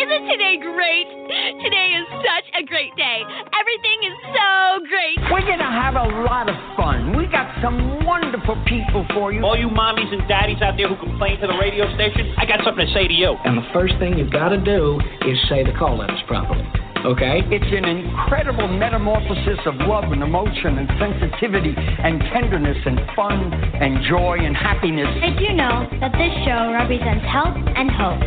Isn't today great? Today is such a great day. Everything is so great. We're going to have a lot of fun. We got some wonderful people for you. All you mommies and daddies out there who complain to the radio station, I got something to say to you. And the first thing you've got to do is say the call letters properly. Okay? It's an incredible metamorphosis of love and emotion and sensitivity and tenderness and fun and joy and happiness. Did you know that this show represents health and hope?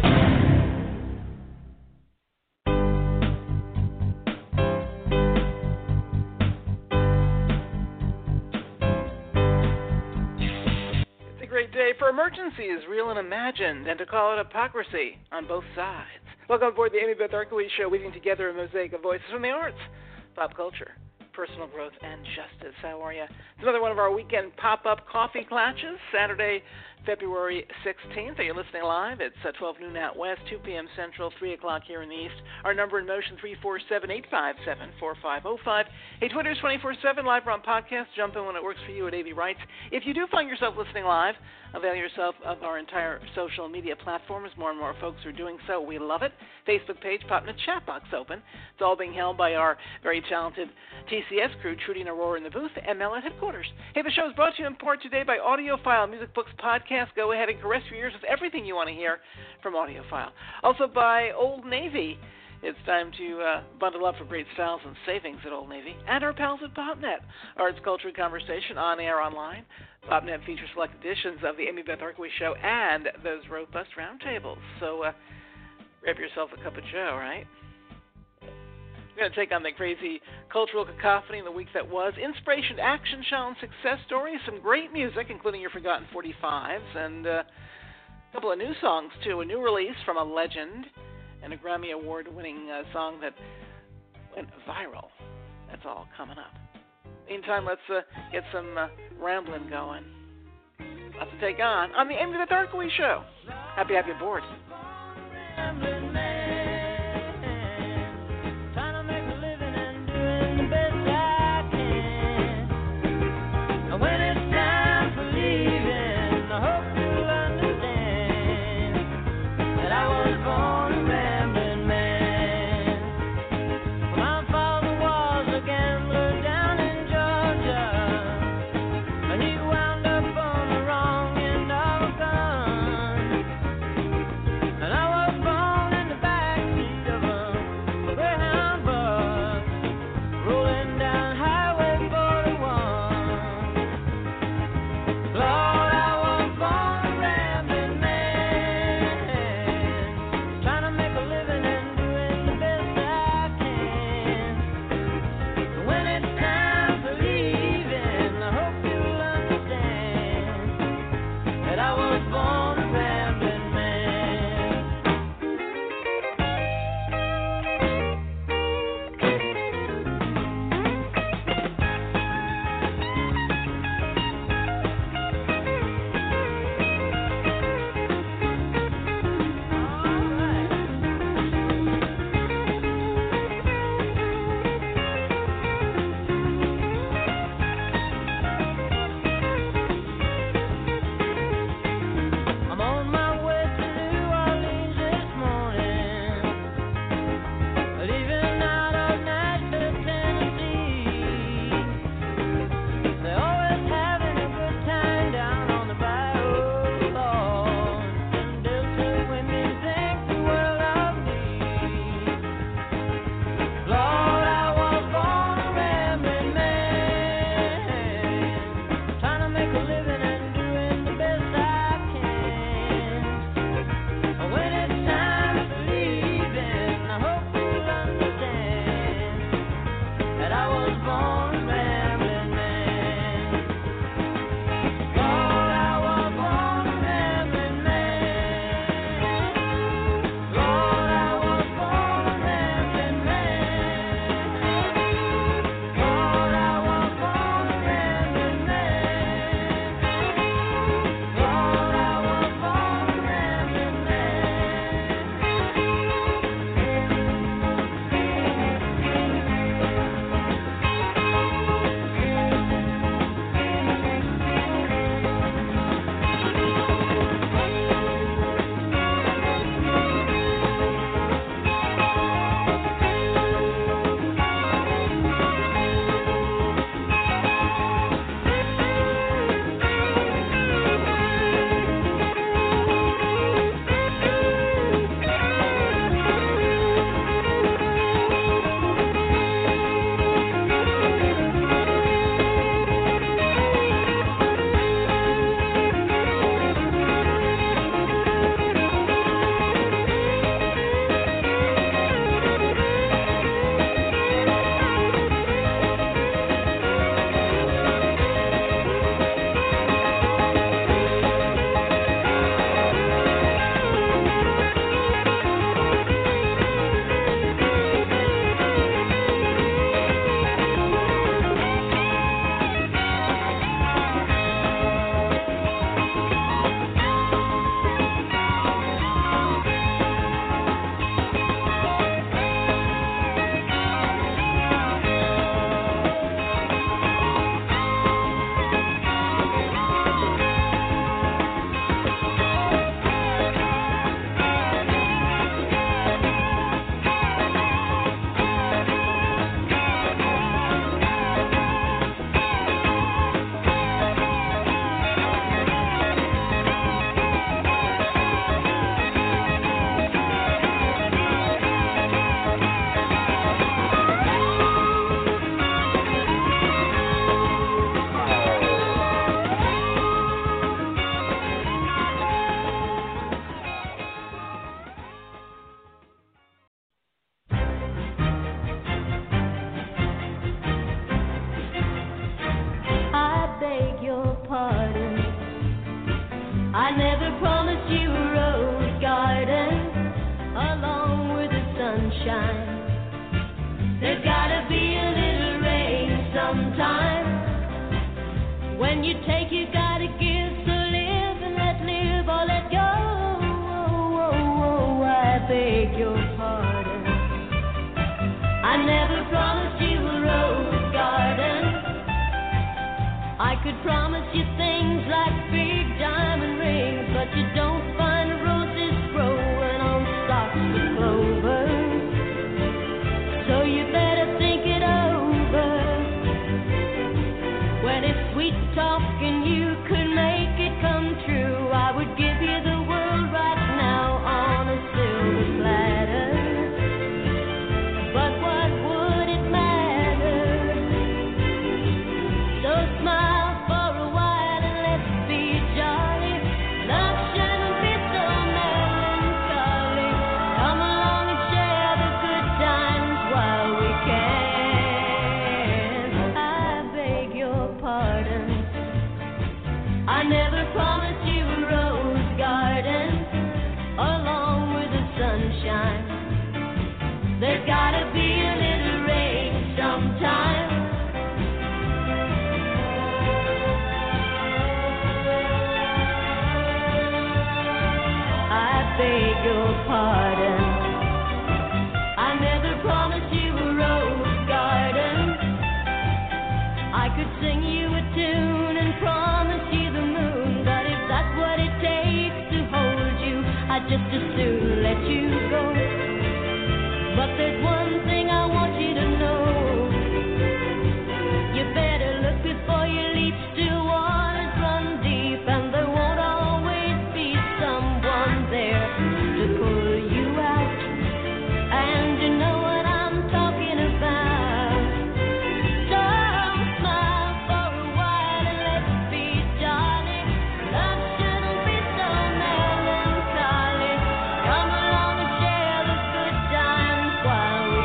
It's a great day for emergencies, real and imagined, and to call it hypocrisy on both sides. Welcome aboard the Amy Beth Arkowitz Show, weaving together a mosaic of voices from the arts, pop culture, personal growth, and justice. How are you? It's another one of our weekend pop-up coffee clatches, Saturday, February 16th. Are you listening live? It's 12 noon out west, 2 p.m. Central, 3 o'clock here in the east. Our number in motion, 347-857-4505. Hey, Twitter's 24/7, live or on podcast. Jump in when it works for you at AV Rights. If you do find yourself listening live, avail yourself of our entire social media platforms. More and more folks are doing so. We love it. Facebook page, PopNet chat box open. It's all being held by our very talented TCS crew, Trudy and Aurora in the booth, and Mel at headquarters. Hey, the show is brought to you in part today by AudioFile, Music Books Podcast. Go ahead and caress your ears with everything you want to hear from AudioFile. Also by Old Navy. It's time to bundle up for great styles and savings at Old Navy. And our pals at PopNet. Arts, culture, and conversation on air, online. PopNet features select editions of the Amy Beth Arkowitz Show and those robust roundtables. So grab yourself a cup of joe, right? We're going to take on the crazy cultural cacophony in the week that was. Inspiration, action, challenge, success stories, some great music, including your Forgotten 45s, and a couple of new songs, too. A new release from a legend, and a Grammy Award-winning song that went viral. That's all coming up. Meantime, let's get some rambling going. Lots to take on the Amy Beth Arkowitz Show. Happy to have you aboard. sunshine. There's gotta be a little rain sometime. When you take, you gotta give. So live and let live or let go. I beg your pardon. I never promised you a rose garden. I could promise you things like big diamond rings, but you don't find roses growing on stalks of clover. So you better think it over. Well, if sweet talking you could make it come true, I would give you the world right now on a silver platter. But what would it matter? So smile for a while and let's be jolly. Love shouldn't be so melancholy. Come along and share the good times while we can. I beg your pardon. I never promised you a rose garden along with the sunshine. There's gotta be a little rain sometime. I beg your pardon. I never promised you a rose garden. I could sing you a tune and promise you the moon, but if that's what it takes to hold you, I'd just as soon let you go. But there's one thing I want you to know. You better look before you leap. Still waters run deep, and there won't always be someone there to pull you out. And you know what I'm talking about. So smile for a while and let's be jolly. Love shouldn't be so melancholy. Come along and share the good times while we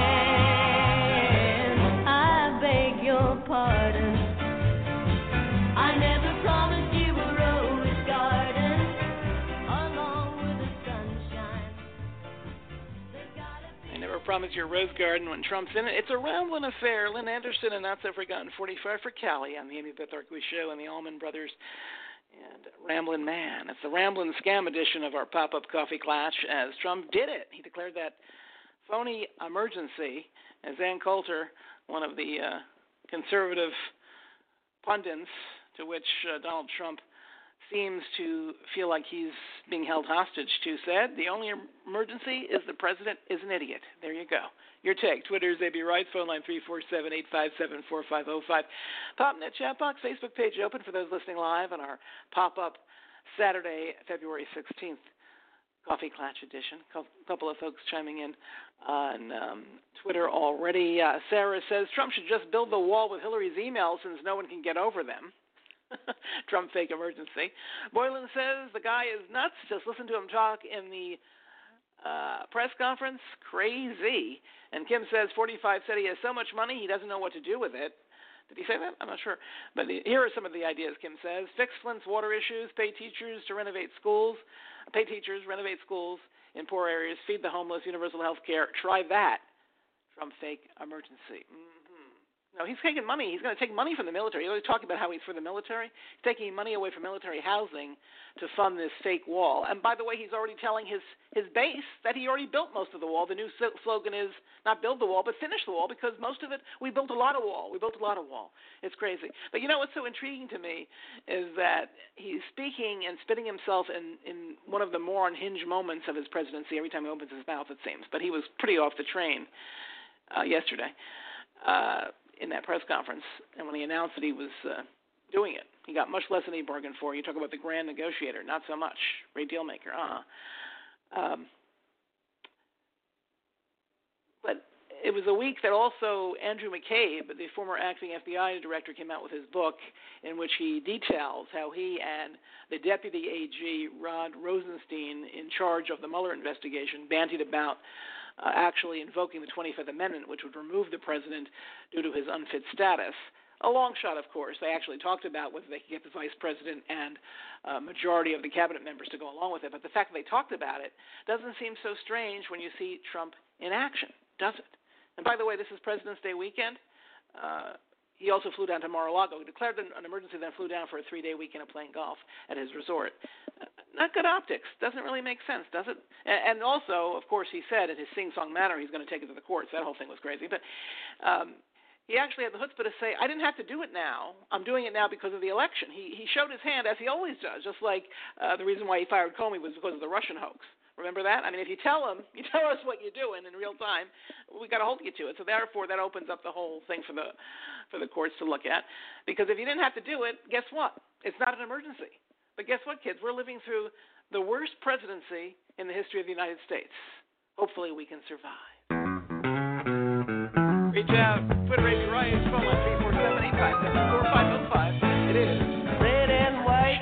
can. I beg your pardon. I never promised you a rose garden along with the sunshine. There's gotta be. I never promised you a rose garden when Trump's in it. It's a Ramblin' Affair. Lynn Anderson and Not So Forgotten 45 for Cali on the Amy Beth Arkley Show and the Allman Brothers and Ramblin' Man. It's the Ramblin' Scam edition of our pop-up coffee clash as Trump did it. He declared that phony emergency as Ann Coulter, one of the conservative pundits to which Donald Trump seems to feel like he's being held hostage to, said the only emergency is the president is an idiot. There you go. Your take. Twitter is AB Wrights. Phone line 347-857-4505. PopNet chat box. Facebook page open for those listening live on our pop-up Saturday, February 16th Coffee Clatch edition. A couple of folks chiming in on Twitter already. Sarah says Trump should just build the wall with Hillary's emails since no one can get over them. Trump fake emergency. Boylan says the guy is nuts. Just listen to him talk in the press conference. Crazy. And Kim says 45 said he has so much money he doesn't know what to do with it. Did he say that? I'm not sure. But here are some of the ideas, Kim says. Fix Flint's water issues, pay teachers, renovate schools in poor areas, feed the homeless, universal health care. Try that. Trump fake emergency. No, he's taking money. He's going to take money from the military. He's always talking about how he's for the military. He's taking money away from military housing to fund this fake wall. And by the way, he's already telling his base that he already built most of the wall. The new slogan is not build the wall, but finish the wall, because most of it, we built a lot of wall. It's crazy. But you know what's so intriguing to me is that he's speaking and spitting himself in one of the more unhinged moments of his presidency every time he opens his mouth, it seems. But he was pretty off the train yesterday. In that press conference, and when he announced that he was doing it, he got much less than he bargained for. You talk about the grand negotiator, not so much. Great deal maker, But it was a week that also Andrew McCabe, the former acting FBI director, came out with his book in which he details how he and the deputy AG, Rod Rosenstein, in charge of the Mueller investigation, bandied about actually invoking the 25th Amendment, which would remove the president due to his unfit status, A long shot, of course. They actually talked about whether they could get the vice president and majority of the cabinet members to go along with it. But the fact that they talked about it doesn't seem so strange when you see Trump in action, does it? And by the way, this is President's Day weekend. He also flew down to Mar-a-Lago, declared an emergency, then flew down for a 3-day weekend of playing golf at his resort. Not good optics. Doesn't really make sense, does it? And also, of course, he said in his sing-song manner he's going to take it to the courts. That whole thing was crazy. But he actually had the chutzpah to say, I didn't have to do it now. I'm doing it now because of the election. He showed his hand, as he always does, just like the reason why he fired Comey was because of the Russian hoax. Remember that? I mean, if you tell us what you're doing in real time, we got to hold you to it. So therefore, that opens up the whole thing for the courts to look at. Because if you didn't have to do it, guess what? It's not an emergency. But guess what, kids? We're living through the worst presidency in the history of the United States. Hopefully, we can survive. Reach out, Twitter, Amy Rice, phone line 347-857-4505. It is red and white.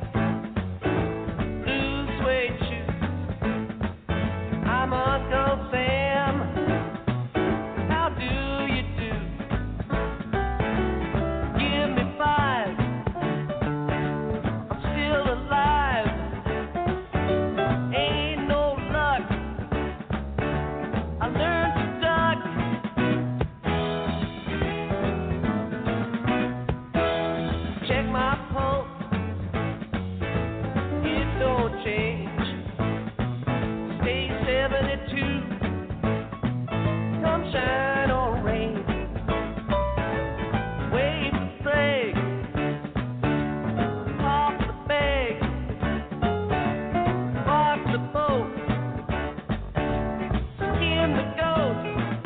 I'm Uncle Sam. How do you do? Give me 5. I'm still alive. Ain't no luck. I learned to duck. Check my pulse. It don't change. 72, come shine or rain, wave the flag, pop the bag, walk the boat, skin the goat.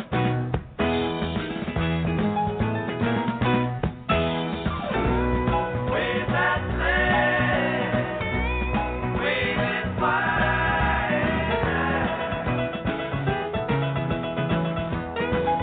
Wave that flag, wave it wide.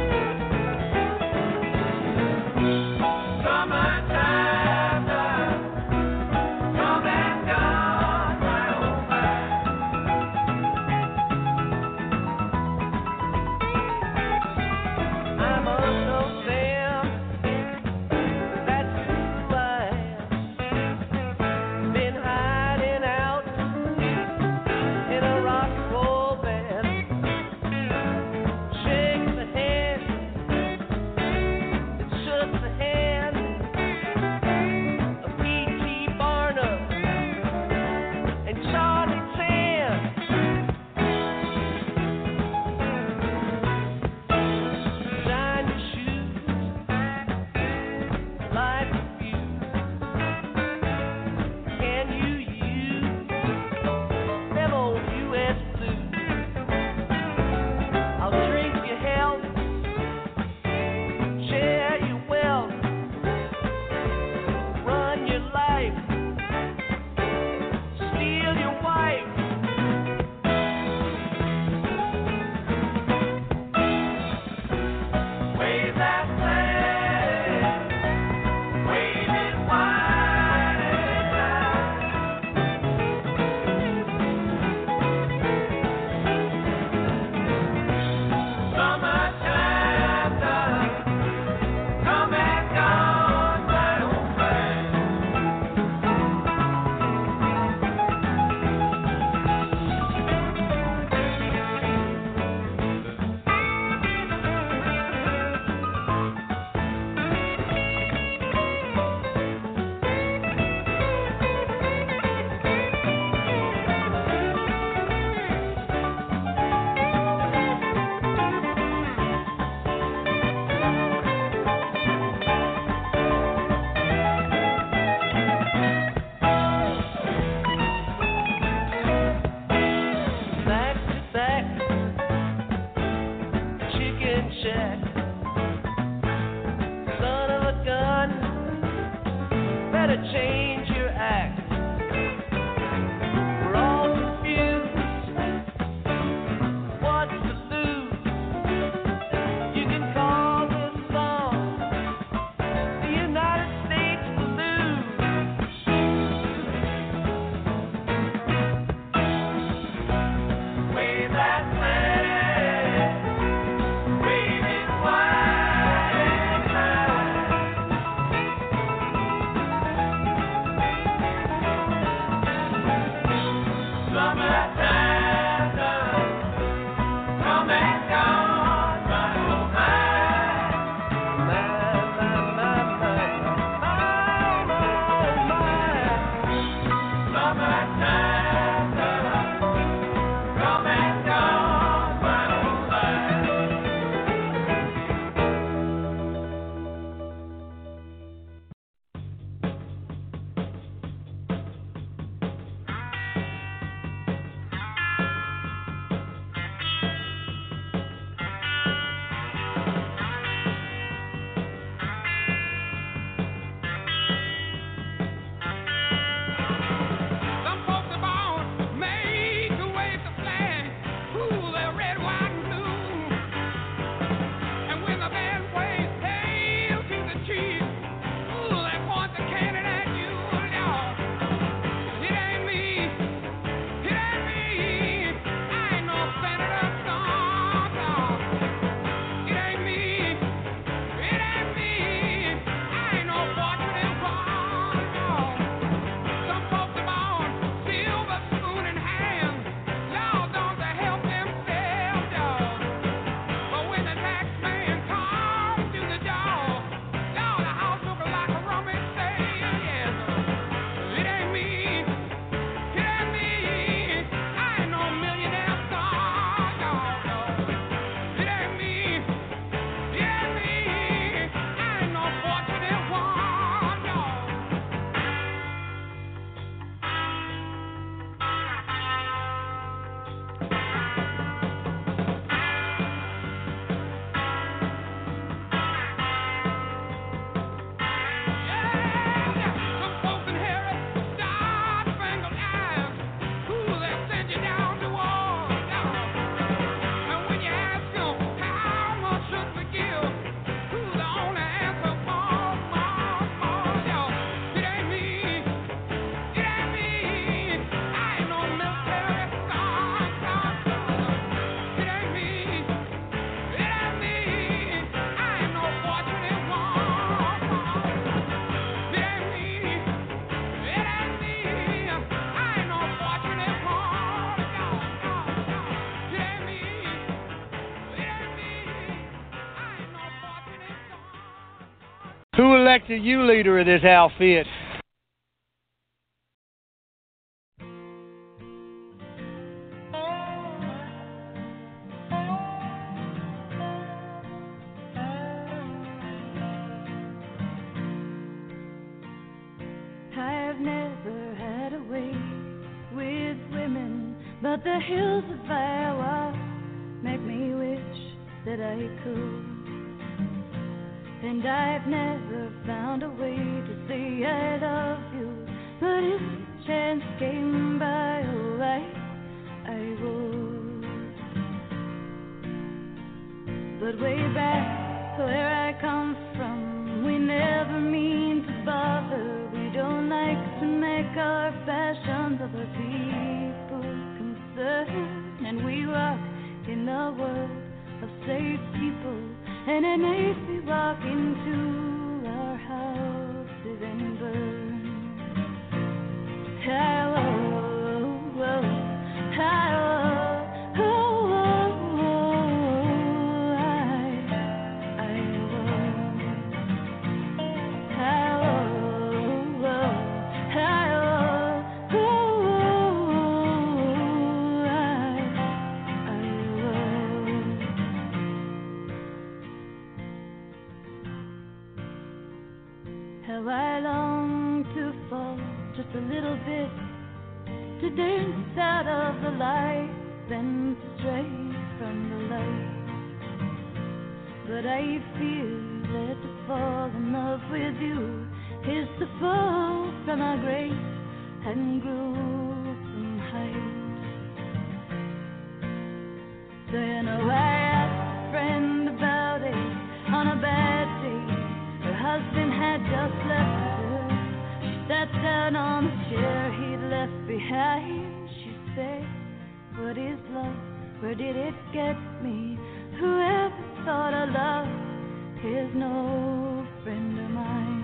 elected you leader of this outfit? I've never had a way with women, but the hills of Iowa make me wish that I could. And I've never found a way to say I love you, but if the chance came by, oh, I would. But way back where I come from, we never mean to bother. We don't like to make our passions other people's concern, and we walk in the world of safe people, and it makes me walk into our houses and burn. How I long to fall just a little bit, to dance out of the light, then stray from the light. But I fear that to fall in love with you is to fall from a great and gruesome height. So you know I asked a friend about it on a bad day. Her husband had just left her. She sat down on the chair he'd left behind. She said, what is love? Where did it get me? Whoever thought of love is no friend of mine.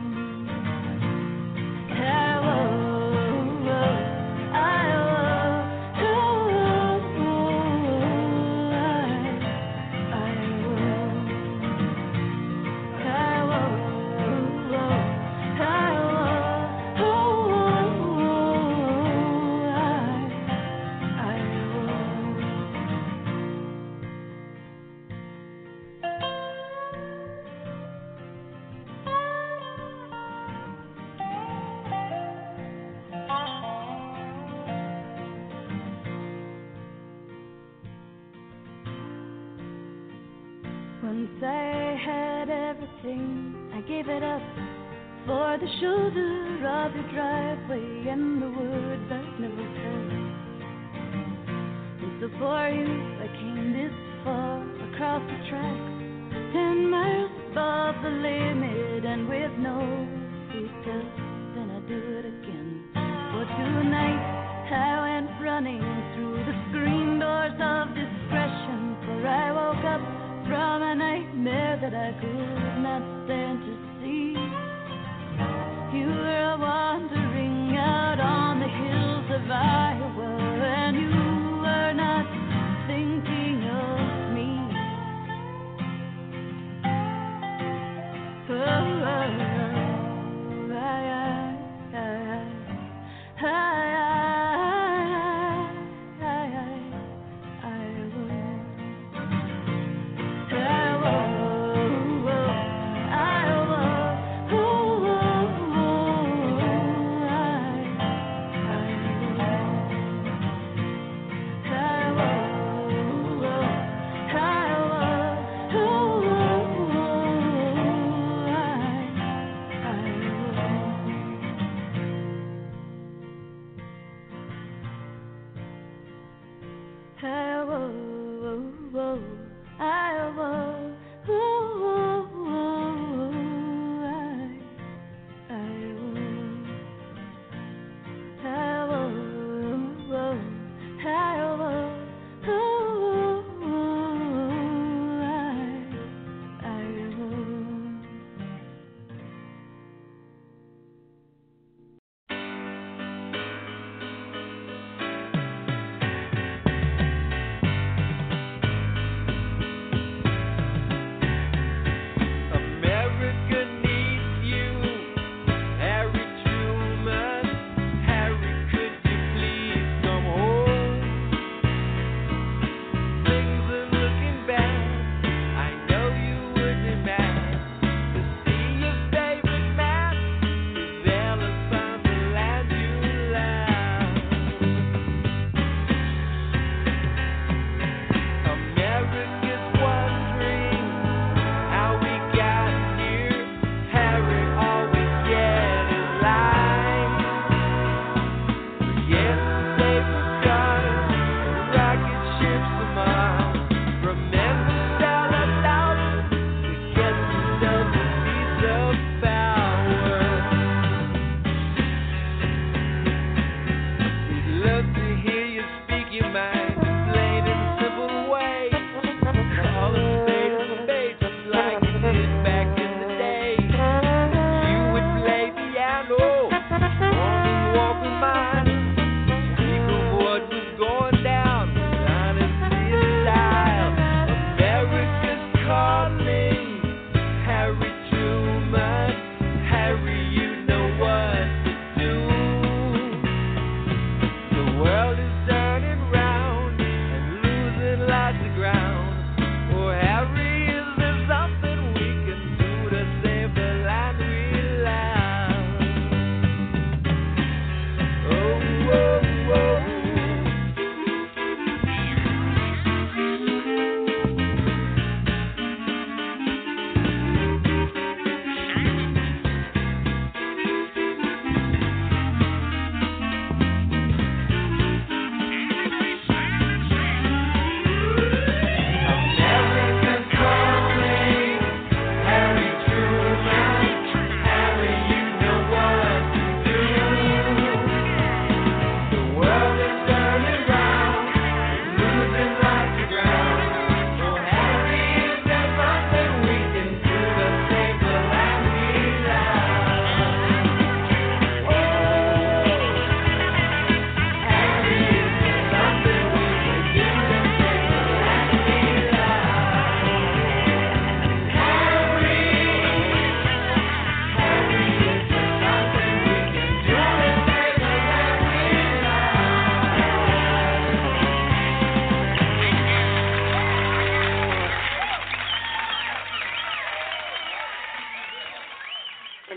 Once I had everything, I gave it up for the shoulder of your driveway and the words that never fell. And so for you, I came this far across the tracks, 10 miles above the limit, and with no seatbelt, then I do it again. For tonight, I went running through the screen doors of discretion, for I woke up from a nightmare that I could not stand to see. You were wandering out on the hills of Iowa, and you were not thinking of me.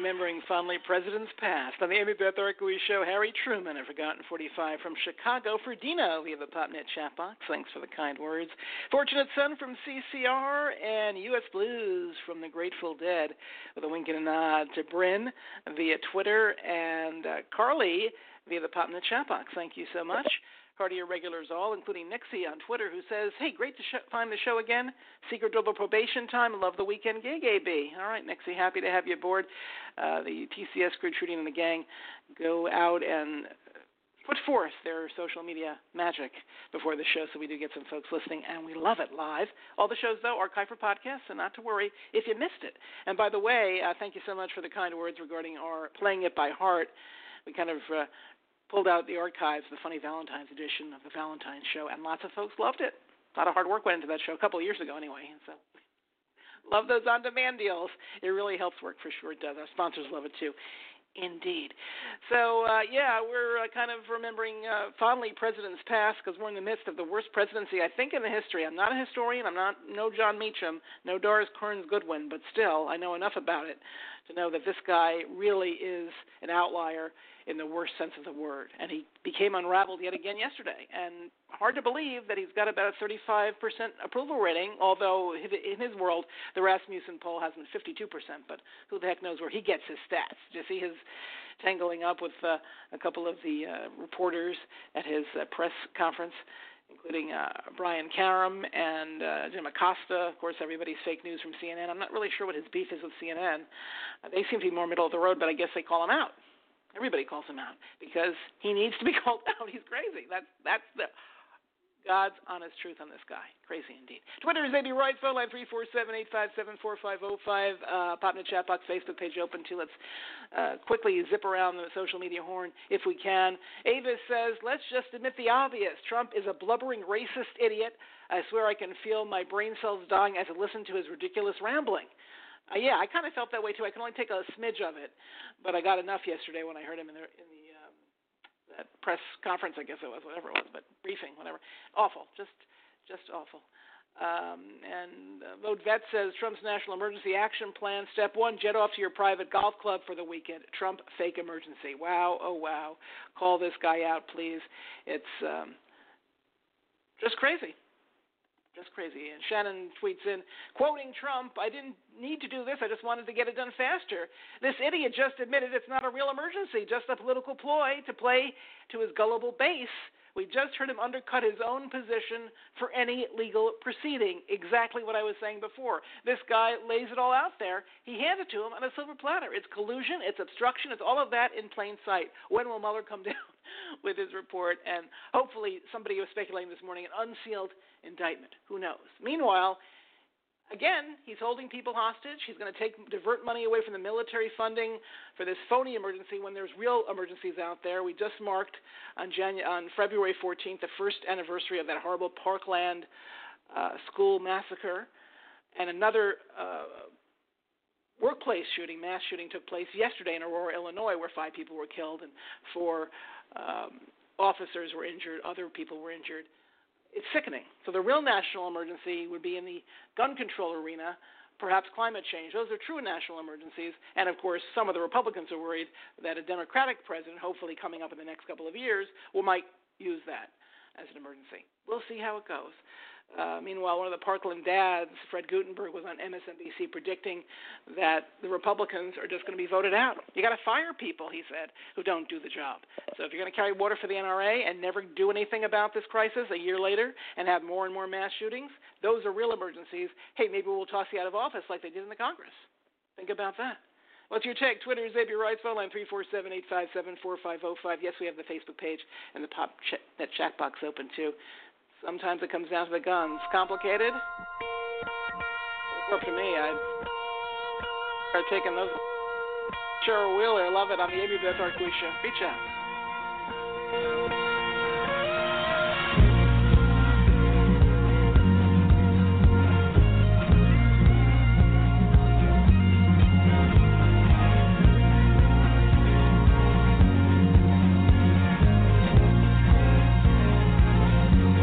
remembering fondly Presidents Past. On the Amy Beth Arkowicz Show, Harry Truman, a forgotten 45 from Chicago. For Dino, we have a PopNet chat box. Thanks for the kind words. Fortunate Son from CCR, and U.S. Blues from the Grateful Dead, with a wink and a nod to Bryn via Twitter, and Carly via the PopNet chat box. Thank you so much. Part of your regulars all, including Nixie on Twitter, who says, hey, great to find the show again. Secret double probation time. Love the weekend gig, AB. All right, Nixie, happy to have you aboard. The TCS crew, Trudy and the gang, go out and put forth their social media magic before the show, so we do get some folks listening, and we love it live. All the shows, though, archived for podcasts, so not to worry if you missed it. And by the way, thank you so much for the kind words regarding our Playing It by Heart. We kind of pulled out the archives, the Funny Valentine's edition of the Valentine's Show, and lots of folks loved it. A lot of hard work went into that show a couple of years ago anyway. So love those on-demand deals. It really helps work for sure. It does. Our sponsors love it too. Indeed. So, we're kind of remembering fondly Presidents Past, because we're in the midst of the worst presidency, I think, in the history. I'm not a historian. I'm not no John Meacham, no Doris Kearns Goodwin, but still, I know enough about it to know that this guy really is an outlier in the worst sense of the word. And he became unraveled yet again yesterday. And hard to believe that he's got about a 35% approval rating, although in his world, the Rasmussen poll has him at 52%. But who the heck knows where he gets his stats? Did you see his tangling up with a couple of the reporters at his press conference, including Brian Karam and Jim Acosta, of course, everybody's fake news from CNN. I'm not really sure what his beef is with CNN. They seem to be more middle of the road, but I guess they call him out. Everybody calls him out because he needs to be called out. He's crazy. That's the God's honest truth on this guy. Crazy indeed. Twitter is AB Right, phone line 347-857-4505. PopNet chat box, Facebook page open too. Let's quickly zip around the social media horn if we can. Avis says, let's just admit the obvious. Trump is a blubbering racist idiot. I swear I can feel my brain cells dying as I listen to his ridiculous rambling. I kind of felt that way too. I can only take a smidge of it, but I got enough yesterday when I heard him in the that press conference, I guess it was, whatever it was, but briefing, whatever. Awful, just awful. And Lode Vet says, Trump's National Emergency Action Plan, step one, jet off to your private golf club for the weekend. Trump fake emergency. Wow, oh wow. Call this guy out, please. It's just crazy. Just crazy. And Shannon tweets in, quoting Trump, I didn't need to do this. I just wanted to get it done faster. This idiot just admitted it's not a real emergency, just a political ploy to play to his gullible base. We just heard him undercut his own position for any legal proceeding. Exactly what I was saying before. This guy lays it all out there. He hands it to him on a silver platter. It's collusion. It's obstruction. It's all of that in plain sight. When will Mueller come down with his report? And hopefully somebody was speculating this morning, an unsealed indictment. Who knows? Meanwhile, again, he's holding people hostage. He's going to divert money away from the military funding for this phony emergency when there's real emergencies out there. We just marked on February 14th the first anniversary of that horrible Parkland school massacre, and another workplace shooting, mass shooting, took place yesterday in Aurora, Illinois, where 5 people were killed and 4 officers were injured. Other people were injured. It's sickening. So the real national emergency would be in the gun control arena, perhaps climate change. Those are true national emergencies. And, of course, some of the Republicans are worried that a Democratic president, hopefully coming up in the next couple of years, might use that as an emergency. We'll see how it goes. Meanwhile, one of the Parkland dads, Fred Gutenberg, was on MSNBC predicting that the Republicans are just going to be voted out. You got to fire people, he said, who don't do the job. So if you're going to carry water for the NRA and never do anything about this crisis a year later and have more and more mass shootings, those are real emergencies. Hey, maybe we'll toss you out of office like they did in the Congress. Think about that. What's your take? Twitter is AB Wright, phone line 347-857-4505. Yes, we have the Facebook page and the PopNet chat box open, too. Sometimes it comes down to the guns. Complicated? It's up to me. I'd start taking those. Cheryl Wheeler, love it on the Amy Beth Arkowicz Show. Reach out.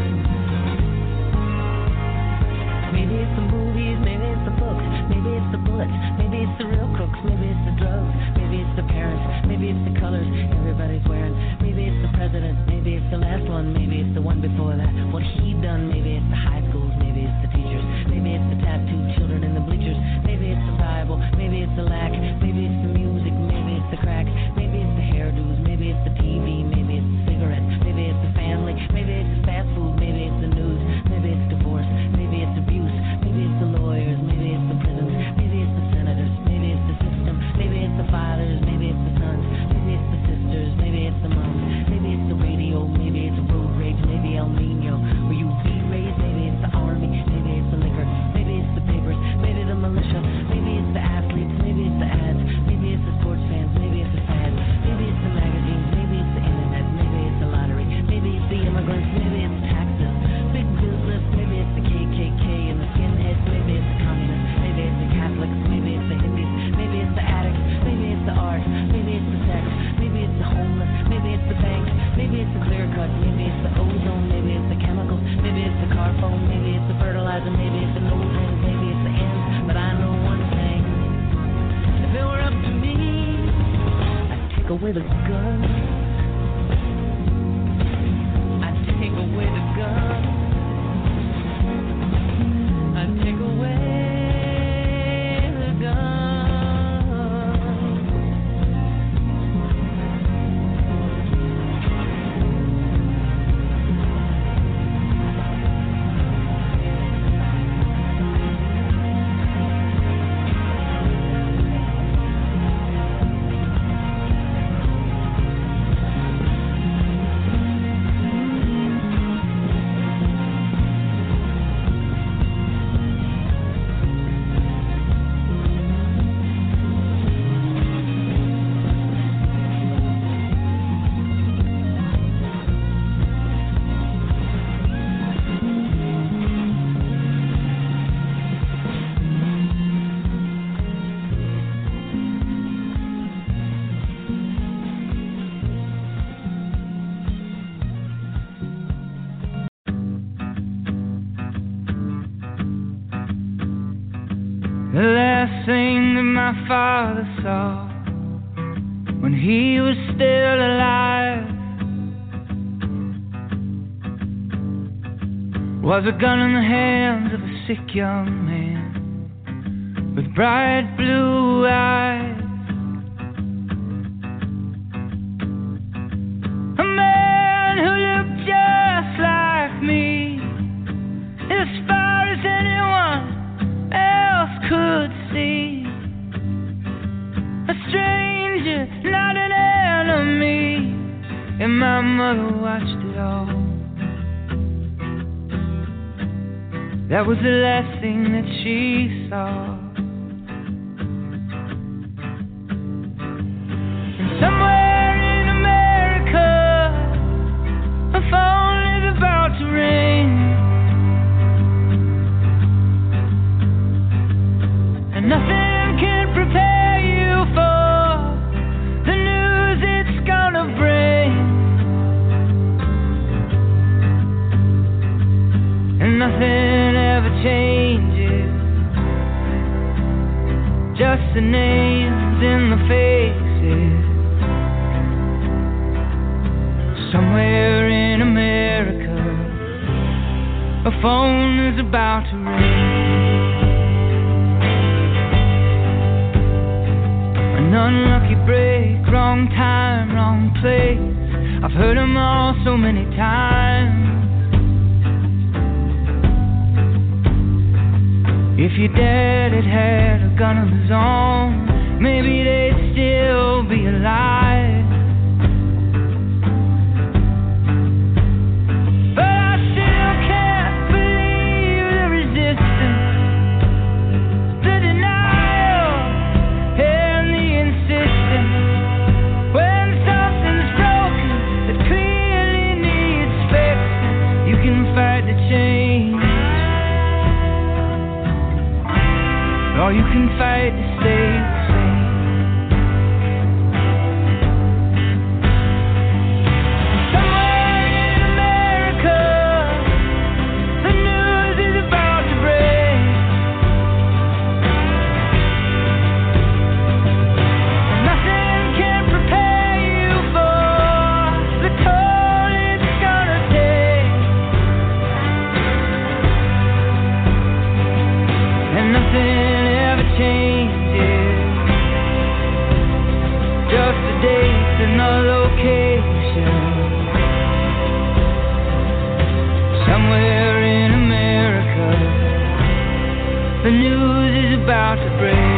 Maybe it's the movies, maybe it's the books, maybe it's the bullets. Maybe it's the real crooks, maybe it's the drugs, maybe it's the parents, maybe it's the colors everybody's wearing. Maybe it's the president, maybe it's the last one, maybe it's the one before that. What he done, maybe it's the high schools, maybe it's the teachers, maybe it's the tattooed children in the bleachers, maybe it's the Bible, maybe it's the lack, maybe it's the music, maybe it's the crack, maybe it's the hairdos, maybe it's the TV, maybe it's the cigarettes, maybe it's the family, maybe it's the fast food, maybe it's the news, maybe it's divorce, maybe it's abuse, maybe it's the lawyers, maybe it's the prisons, maybe it's the senators, maybe it's the system, maybe it's the fathers, maybe it's the sons, maybe it's the sisters, maybe it's the moms, maybe it's the radio, maybe it's road rage, maybe El Nino, where you be raised, maybe it's the army, maybe it's the liquor, maybe it's the papers, maybe the militia, maybe it's the athletes, maybe it's the ads, maybe it's the sports fans, maybe it's the fads, maybe it's the magazines, maybe it's the internet, maybe it's the lottery, maybe it's the immigrants, maybe it's taxes, big business, maybe it's the KKK and the skinheads, maybe it's the communists, maybe it's the Catholics, maybe it's the Hindus, maybe it's the addicts, maybe it's the art, maybe it's the sex, maybe it's the homeless, maybe it's the banks, maybe it's the clear cut, maybe it's the ozone, maybe it's the chemicals, maybe it's the car phone, maybe it's the fertilizer, maybe it's the nose rings, maybe it's the ends, but I know one thing, if it were up to me, I'd take away the gun, I'd take away the gun, I'd take away the gun. The last thing that my father saw when he was still alive was a gun in the hands of a sick young man with bright blue eyes. A man who looked just like me, as far as anyone else could see. A stranger, not an enemy, and my mother watched it all. That was the last thing that she saw. And somewhere in America, a phone is about to ring, and nothing can prepare you for the news it's gonna bring. And nothing ever changes, just the names and the faces. Somewhere in America, a phone is about to ring. An unlucky break, wrong time, wrong place. I've heard them all so many times. If your dad had a gun of his own, maybe they'd still be alive. But I still can't believe the resistance, the denial, and the insistence. When something's broken that clearly needs fixing, you can fight the change, or you can fight to stay the same. Somewhere in America, the news is about to break, The news is about to break.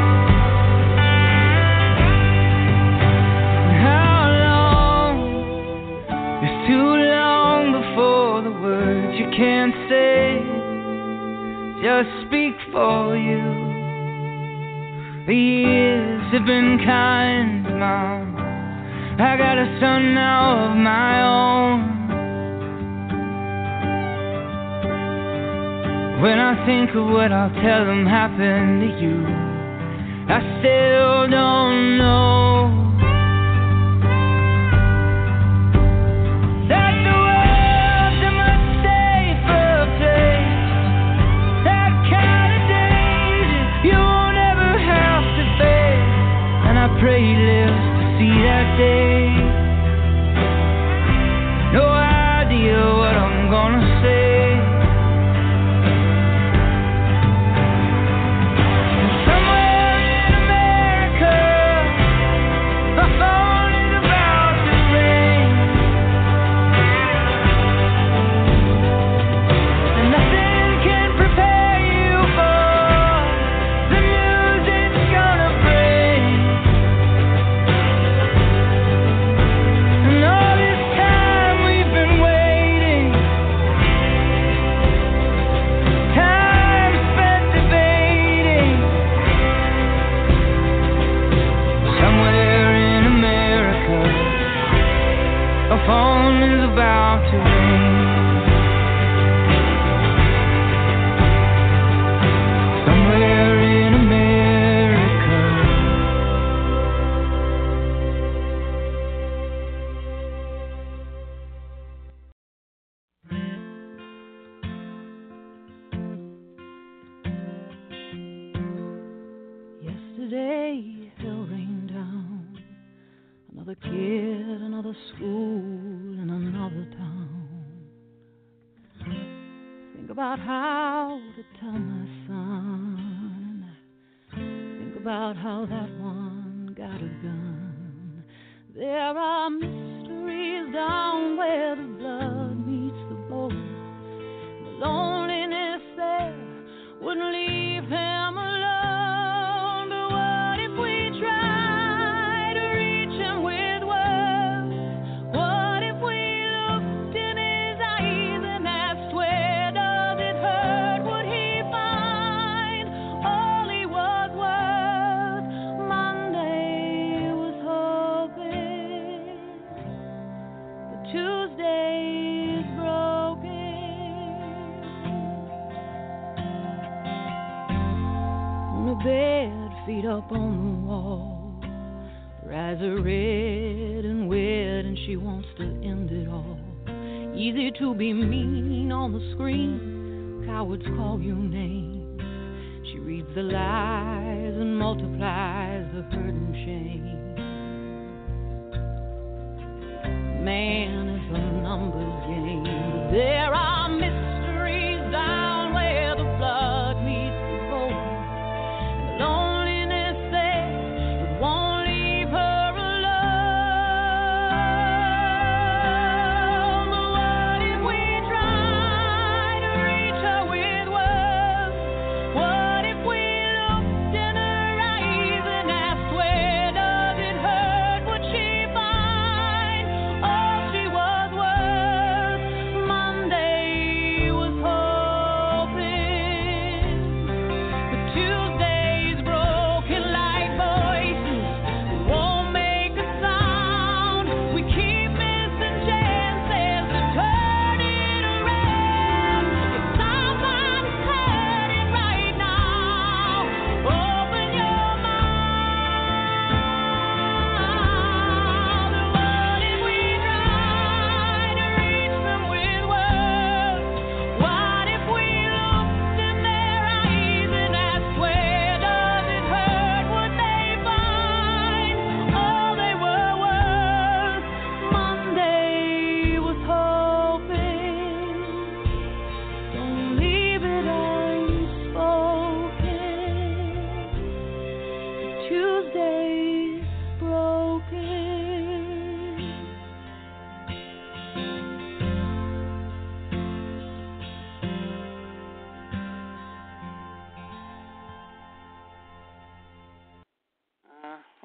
How long is too long before the words you can't say just speak for you? The years have been kind, Mom. I got a son now of my own. When I think of what I'll tell them happened to you, I still don't know. That the world's a much safer place. That kind of danger you won't ever have to face. And I pray he lives to see that day. No idea what I'm gonna say. Phone is about to ring. Somewhere in America. Yesterday, hell rained down. Another kid, another school, in another town. Think about how to tell my son. Think about how that one got a gun. There are mysteries down where the blood meets the bone. The loneliness there wouldn't leave him alone. But what if we tried to reach him with words? What if we looked in his eyes and asked, where does it hurt? Would he find all he was worth? Monday was hoping, but Tuesday is broken. On the bed, feet up on the wall. Her eyes are red and wet, and she wants to end it all. Easy to be mean on the screen. Cowards call you names. She reads the lies and multiplies the hurt and shame. Man is a numbers game. But there are mysteries down where the blood meets the bone. And the loneliness there, it won't leave her alone. But what if we try to reach her with words? What if we looked in her eyes and asked, where does it hurt? Would she find all she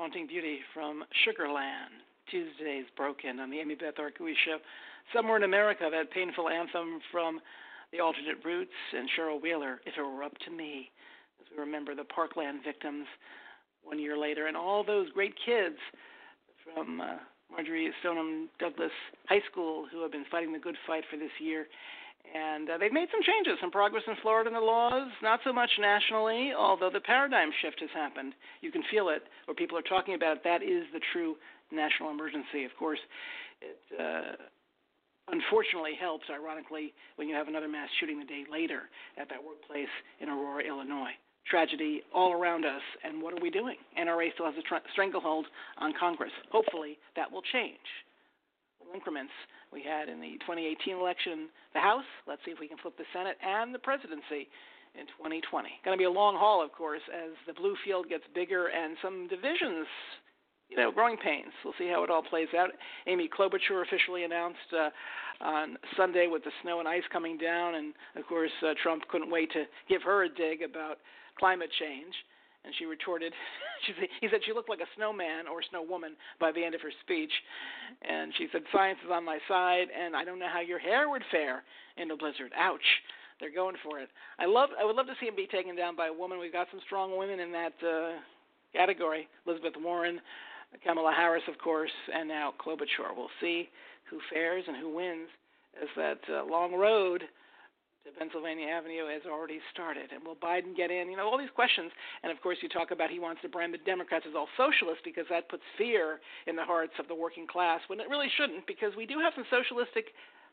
Haunting Beauty from Sugarland. Tuesdays Broken on the Amy Beth Arkui Show. Somewhere in America, that painful anthem from the Alternate Roots and Cheryl Wheeler, If It Were Up to Me, as we remember the Parkland victims 1 year later, and all those great kids from Marjorie Stoneman Douglas High School who have been fighting the good fight for this year. And they've made some changes, some progress in Florida in the laws, not so much nationally, although the paradigm shift has happened. You can feel it, or people are talking about it. That is the true national emergency. Of course, it unfortunately helps, ironically, when you have another mass shooting the day later at that workplace in Aurora, Illinois. Tragedy all around us, and what are we doing? NRA still has a stranglehold on Congress. Hopefully that will change. Increments we had in the 2018 election, the House. Let's see if we can flip the Senate and the presidency in 2020. Going to be a long haul, of course, as the blue field gets bigger and some divisions, growing pains. We'll see how it all plays out. Amy Klobuchar officially announced on Sunday with the snow and ice coming down, and of course Trump couldn't wait to give her a dig about climate change. And she retorted, he said she looked like a snowman or snowwoman by the end of her speech. And she said, science is on my side, and I don't know how your hair would fare in a blizzard. Ouch. They're going for it. I would love to see him be taken down by a woman. We've got some strong women in that category. Elizabeth Warren, Kamala Harris, of course, and now Klobuchar. We'll see who fares and who wins as that long road to Pennsylvania Avenue has already started. And will Biden get in? All these questions. And, of course, you talk about he wants to brand the Democrats as all socialists because that puts fear in the hearts of the working class when it really shouldn't, because we do have some socialistic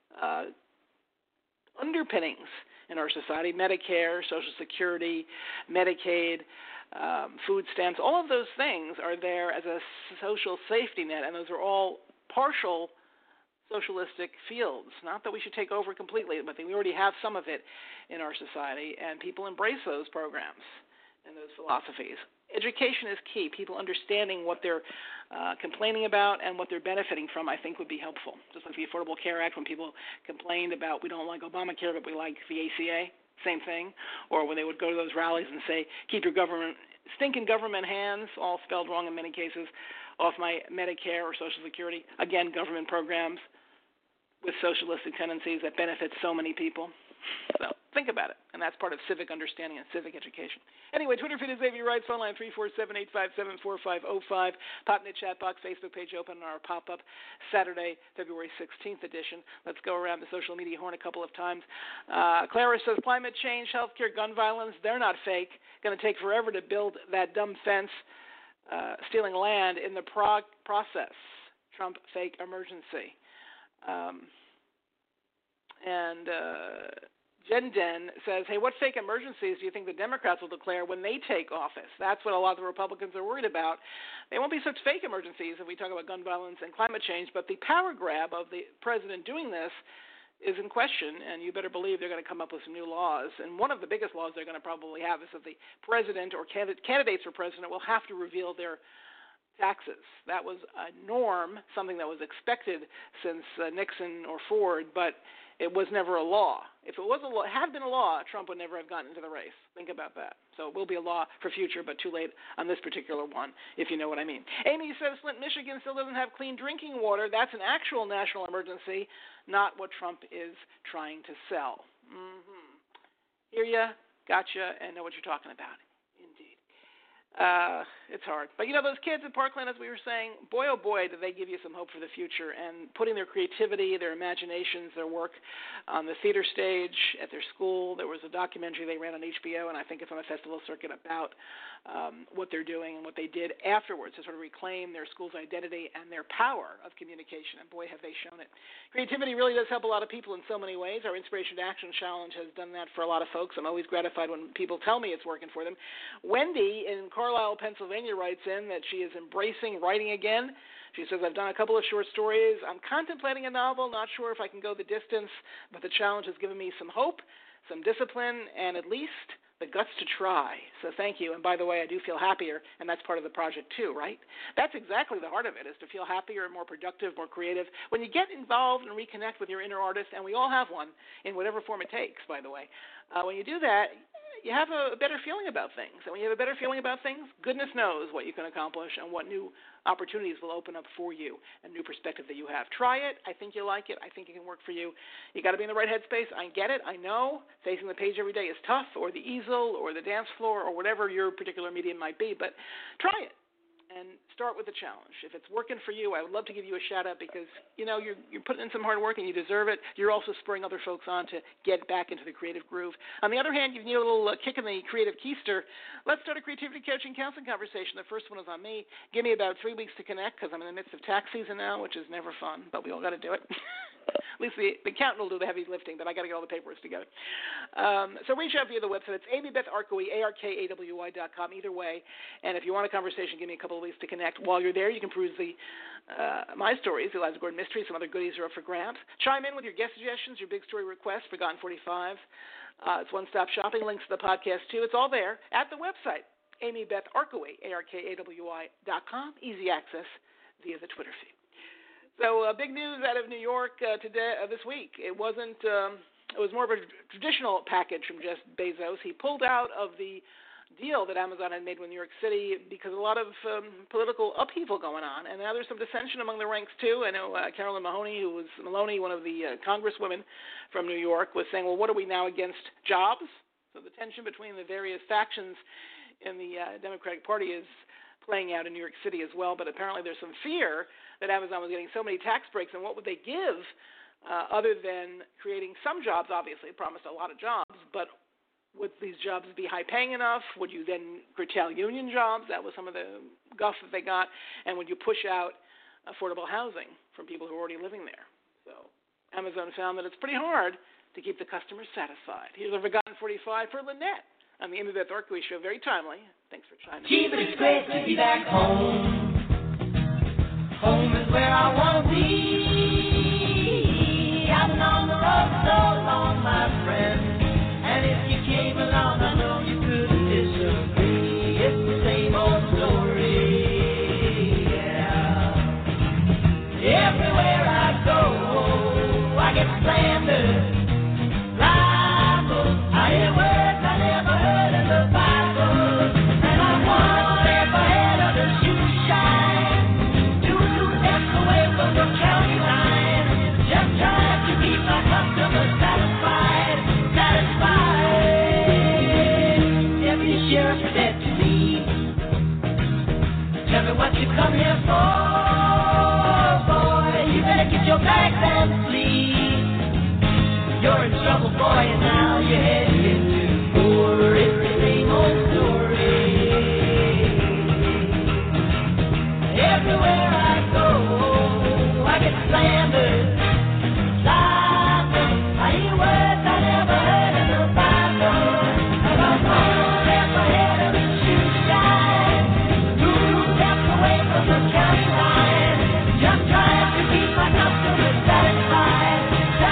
underpinnings in our society. Medicare, Social Security, Medicaid, food stamps, all of those things are there as a social safety net, and those are all partial socialistic fields. Not that we should take over completely, but we already have some of it in our society, and people embrace those programs and those philosophies. Education is key. People understanding what they're complaining about and what they're benefiting from, I think, would be helpful. Just like the Affordable Care Act, when people complained about we don't like Obamacare, but we like the ACA, same thing. Or when they would go to those rallies and say, keep your stinking government hands, all spelled wrong in many cases, off my Medicare or Social Security. Again, government programs with socialistic tendencies that benefit so many people. So think about it, and that's part of civic understanding and civic education. Anyway, Twitter feed is Xavier Wright, phone line 347-857-4505, Popnet chat box, Facebook page open, our pop-up Saturday, February 16th edition. Let's go around the social media horn a couple of times. Clara says, climate change, healthcare, gun violence, they're not fake. Going to take forever to build that dumb fence, stealing land in the process. Trump fake emergency. Jen Den says, hey, what fake emergencies do you think the Democrats will declare when they take office? That's what a lot of the Republicans are worried about. They won't be such fake emergencies if we talk about gun violence and climate change, but the power grab of the president doing this is in question, and you better believe they're going to come up with some new laws. And one of the biggest laws they're going to probably have is that the president or candidates for president will have to reveal their taxes. That was a norm, something that was expected since Nixon or Ford, but it was never a law. If it was had been a law, Trump would never have gotten into the race. Think about that. So it will be a law for future, but too late on this particular one, if you know what I mean. Amy says Flint, Michigan still doesn't have clean drinking water. That's an actual national emergency, not what Trump is trying to sell. Hear ya, gotcha, and know what you're talking about. Indeed. It's hard. But, those kids at Parkland, as we were saying, boy, oh boy, do they give you some hope for the future. And putting their creativity, their imaginations, their work on the theater stage at their school. There was a documentary they ran on HBO, and I think it's on the festival circuit, about what they're doing and what they did afterwards to sort of reclaim their school's identity and their power of communication. And boy, have they shown it. Creativity really does help a lot of people in so many ways. Our Inspiration to Action Challenge has done that for a lot of folks. I'm always gratified when people tell me it's working for them. Wendy in Carlisle, Pennsylvania writes in that she is embracing writing again. She says, I've done a couple of short stories. I'm contemplating a novel, not sure if I can go the distance, but the challenge has given me some hope, some discipline, and at least the guts to try. So thank you. And by the way, I do feel happier, and that's part of the project too, right? That's exactly the heart of it, is to feel happier, more productive, more creative. When you get involved and reconnect with your inner artist, and we all have one in whatever form it takes, by the way, when you do that, you have a better feeling about things. And when you have a better feeling about things, goodness knows what you can accomplish and what new opportunities will open up for you, a new perspective that you have. Try it. I think you'll like it. I think it can work for you. You got to be in the right headspace. I get it. I know facing the page every day is tough, or the easel, or the dance floor, or whatever your particular medium might be, but try it. And start with the challenge. If it's working for you, I would love to give you a shout out because, you're putting in some hard work and you deserve it. You're also spurring other folks on to get back into the creative groove. On the other hand, you need a little kick in the creative keister. Let's start a creativity coaching counseling conversation. The first one is on me. Give me about 3 weeks to connect because I'm in the midst of tax season now, which is never fun, but we all got to do it. At least the accountant will do the heavy lifting, but I got to get all the paperwork together. So reach out via the website. It's AmyBethArkawy, ARKAWY.com, either way. And if you want a conversation, give me a couple of weeks to connect. While you're there, you can peruse my stories, the Eliza Gordon Mystery. Some other goodies are up for grabs. Chime in with your guest suggestions, your big story requests, Forgotten 45. It's one-stop shopping. Links to the podcast, too. It's all there at the website, AmyBethArkawy, ARKAWY.com. Easy access via the Twitter feed. So big news out of New York this week. It was more of a traditional package from Jeff Bezos. He pulled out of the deal that Amazon had made with New York City because of a lot of political upheaval going on. And now there's some dissension among the ranks, too. I know Carolyn Maloney, one of the congresswomen from New York, was saying, well, what are we now against jobs? So the tension between the various factions in the Democratic Party is playing out in New York City as well, but apparently there's some fear that Amazon was getting so many tax breaks, and what would they give other than creating some jobs? Obviously, it promised a lot of jobs, but would these jobs be high-paying enough? Would you then curtail union jobs? That was some of the guff that they got. And would you push out affordable housing from people who are already living there? So Amazon found that it's pretty hard to keep the customers satisfied. Here's a Forgotten 45 for Lynette on the Amy Beth Arkawy Show. Very timely. Thanks for chiming in. Gee, but it's great to be back home. Home is where I want to be. I've been on the road so long, my friend. And if you came along, I know you couldn't disagree. It's the same old story, yeah. Everywhere I go, I get slandered. Libel, I hear words I never heard in the Bible. And I wonder if I had other shoe shine. 2 steps away from the county line. Just trying to keep my customers satisfied. Deputy Sheriff said to me, tell me what you come here for, boy. You better get your bags and flee. You're in trouble, boy, and now you're headed into war. It's the same old story. Everywhere I go, I get slandered. I hear words I never heard in the Bible. And I'm wondering if I had a shoe shine. 2 steps away from the county line. Just trying to keep my customers satisfied.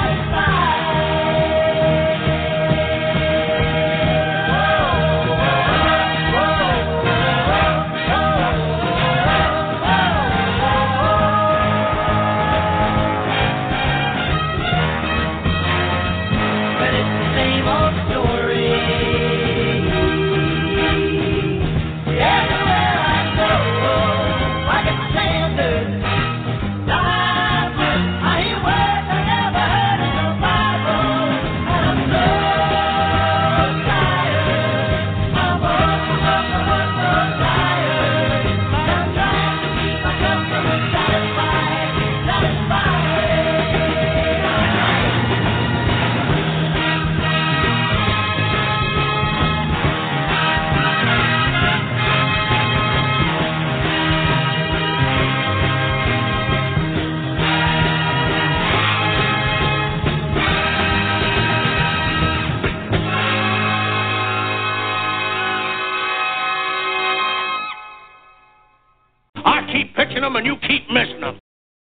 And you keep missing them.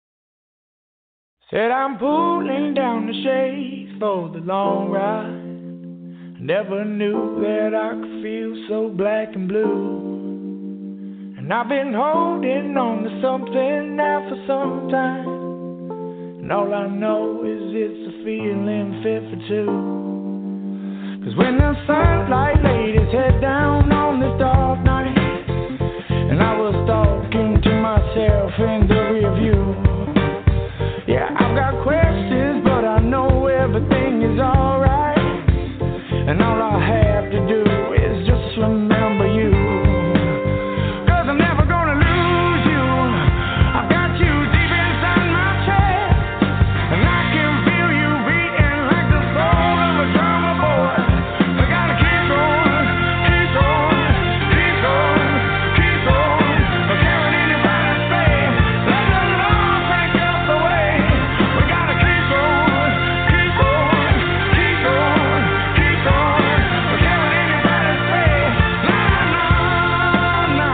Said I'm pulling down the shades for the long ride. Never knew that I could feel so black and blue. And I've been holding on to something now for some time. And all I know is it's a feeling fit for two. 'Cause when the sunlight laid its head down on this dark night, and I was talking to myself in the rear view. Yeah, I've got questions, but I know everything is alright. And all I have to do is just remember you. 'Cause I'm never gonna lose you. I've got you deep inside my chest, and I can feel you beating like the soul of a drummer boy. We gotta keep going, keep going, keep going, keep going. I can't let anybody say, let the Lord take us away. We gotta keep going, keep going, keep going, keep going. I can't let anybody say, no, no, no.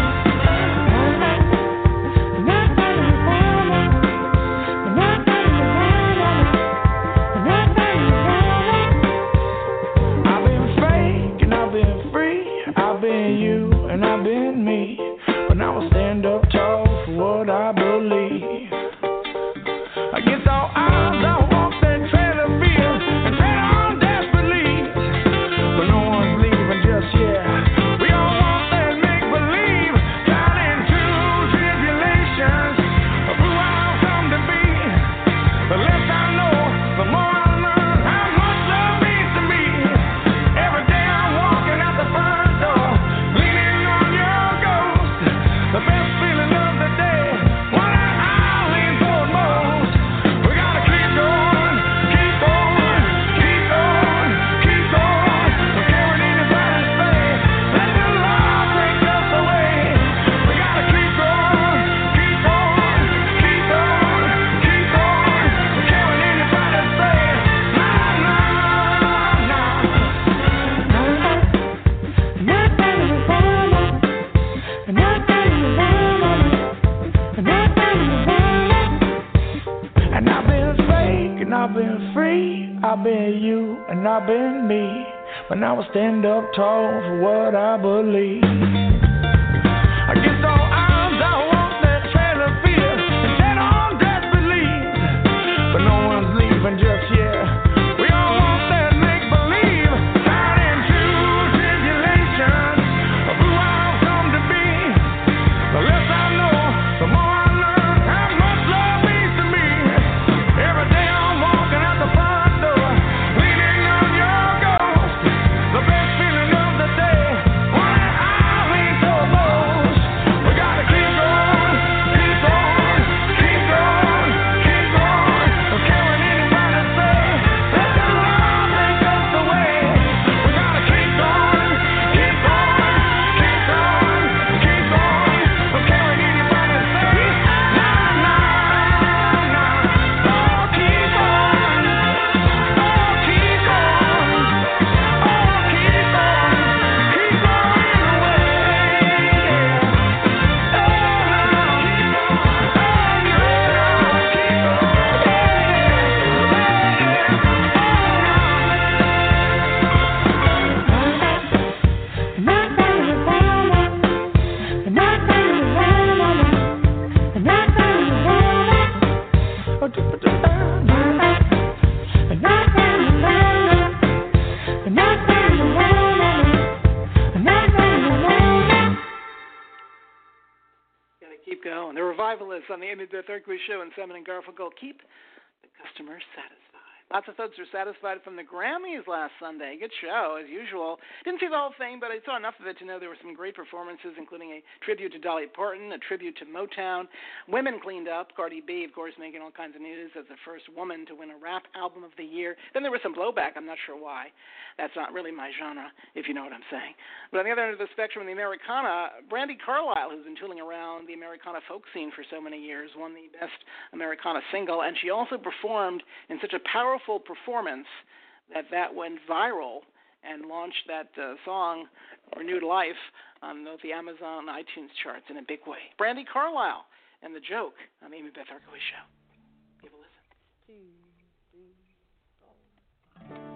I've been fake and I've been free. I've been you and I've been me. But now I stand up tall for what I believe. Against all odds, I walk that trail of fear and tread on desperately. But no one's leaving just yet. We all want that make-believe. Trials and tribulations of who I've come to be. The less I know, the more I learn how much love means to me. Every day I'm walking out the front door, leaning on your ghost. The best feeling of the day, one that I lean toward most. We gotta keep going, keep going, keep going, keep going. We can't let anybody say, let the Lord take us away. We gotta keep going, keep going, keep going, keep going. We can't let anybody say, no, no, no. And I've been fake and I've been free. I've been you and I've been me. But now I stand up tall for what I believe. Against all odds, I walk that trail of fear and tread on desperately. But no one's leaving just yet. We all want that make-believe. Trials and tribulations of who I've come to be. The less I know, the more I learn how much love means to me. Every day I'm walking out the front door, leaning on your ghost. The best feeling of the day, one that I lean toward most. We gotta keep going, keep going, keep going, keep going. We can't let anybody say, let the Lord take us away. We gotta keep going, keep going, keep going, keep going. We can't let anybody say, no, no, no. Oh, keep going, oh, keep going, oh, keep going Gotta keep going. The Revivalists on the Amy Beth Erkowitz Show and Simon and Garfunkel. Keep the customer satisfied. Lots of folks were satisfied from the Grammys last Sunday. Good show, as usual. Didn't see the whole thing, but I saw enough of it to know there were some great performances, including a tribute to Dolly Parton, a tribute to Motown. Women cleaned up. Cardi B, of course, making all kinds of news as the first woman to win a rap album of the year. Then there was some blowback. I'm not sure why. That's not really my genre, if you know what I'm saying. But on the other end of the spectrum, in the Americana, Brandi Carlile, who's been tooling around the Americana folk scene for so many years, won the Best Americana Single, and she also performed in such a powerful performance that went viral and launched that song, Renewed Life, on both the Amazon and iTunes charts in a big way. Brandi Carlile and The Joke on the Amy Beth Erkowitz Show. Give a listen. 2, 3, 4.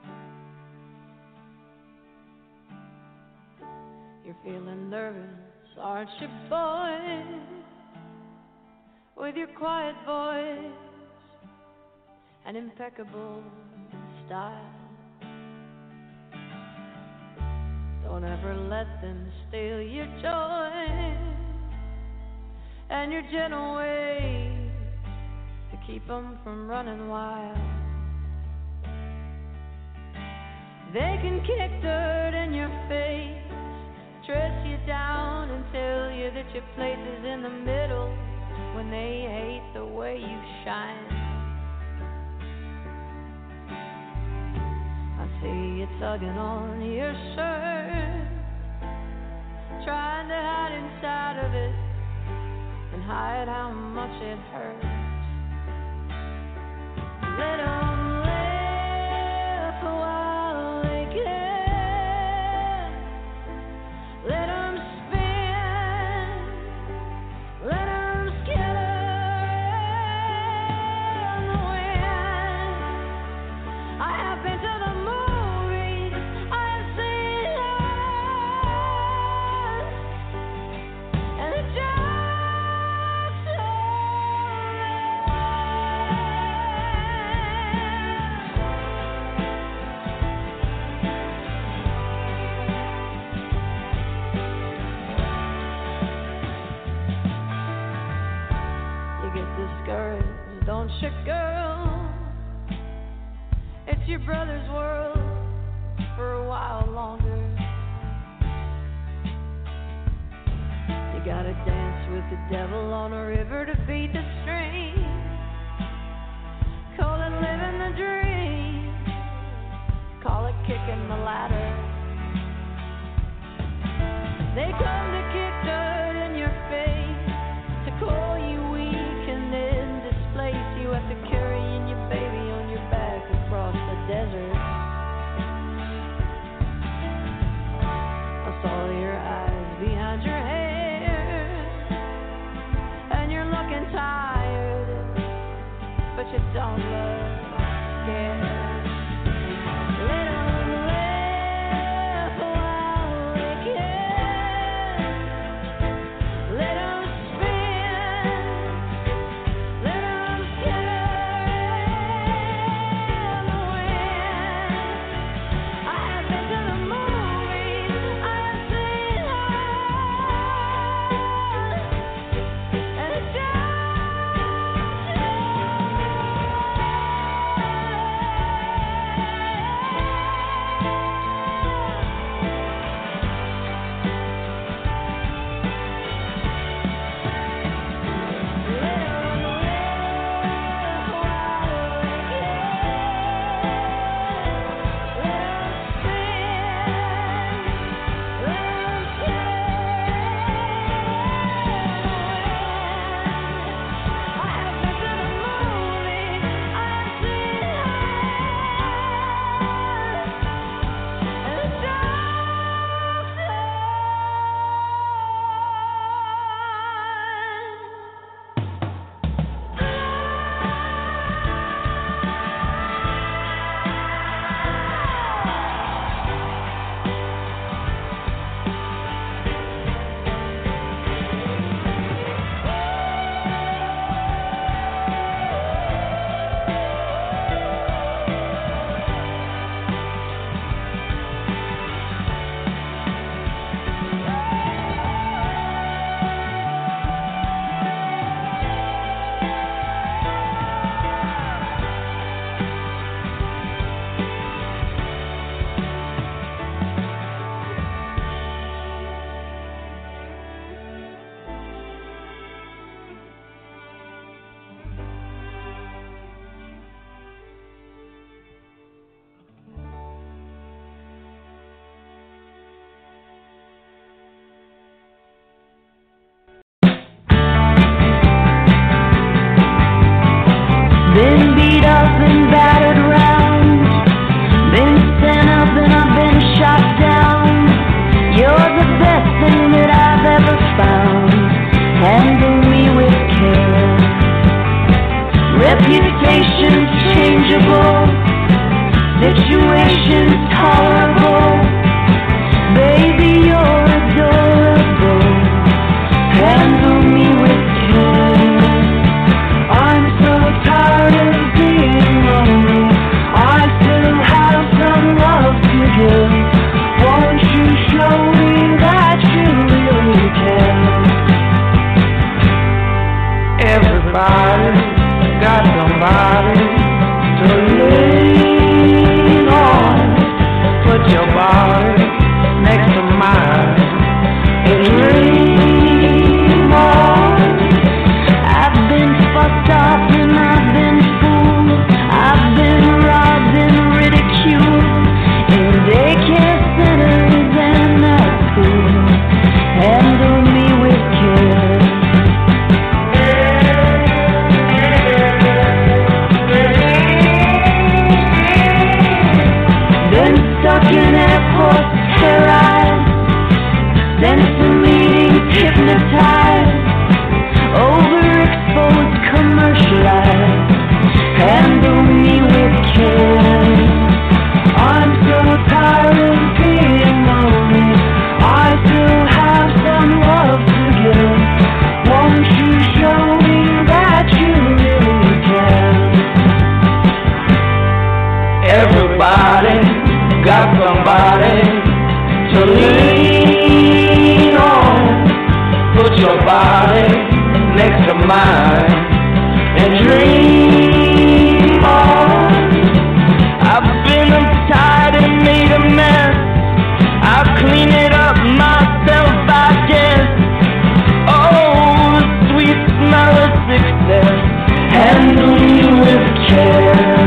You're feeling nervous Aren't you, boy, with your quiet voice and impeccable style? Don't ever let them steal your joy and your gentle ways to keep them from running wild. They can kick dirt in your face, dress you down and tell you that your place is in the middle when they hate the way you shine. I see you tugging on your shirt, trying to hide inside of it and hide how much it hurts. Let 'em live while they can. Let 'em spin. Let 'em skitter in the wind. I have been to the movies. I have seen it. And the jokes discouraged, don't you, girl? It's your brother's world for a while longer. You gotta dance with the devil on a river to beat the stream. Call it living the dream. Call it kicking the ladder. They come to kick dirt in your face, to call you weak and then displace you after carrying your baby on your back across the desert. I saw your eyes behind your hair, and you're looking tired, but you don't look scared. Let 'em live while they can. Let 'em spin. Let 'em skitter in the wind. I have been to the movies. I have seen it. And it's just been beat up and battered around, been sent up and I've been shot down. You're the best thing that I've ever found. Handle me with care. Reputation's changeable, situation's tolerable. Baby, you're adorable. Everybody got somebody to lean on. Put your body next to mine and dream on. I've been fucked up and I've been fooled. I've been robbed and ridiculed. In daycare centers and night school. Handle me with care. Been stuck in airports, terrorized. Sent to meetings, hypnotized. Overexposed, commercialized. Handle me with care. I'm so tired of being lonely. I still have some love to give. Won't you show me that you really care? Everybody got somebody to lean on. Put your body next to mine and dream on. I've been untied and made a mess. I'll clean it up myself, I guess. Oh, the sweet smell of success. Handle me with care.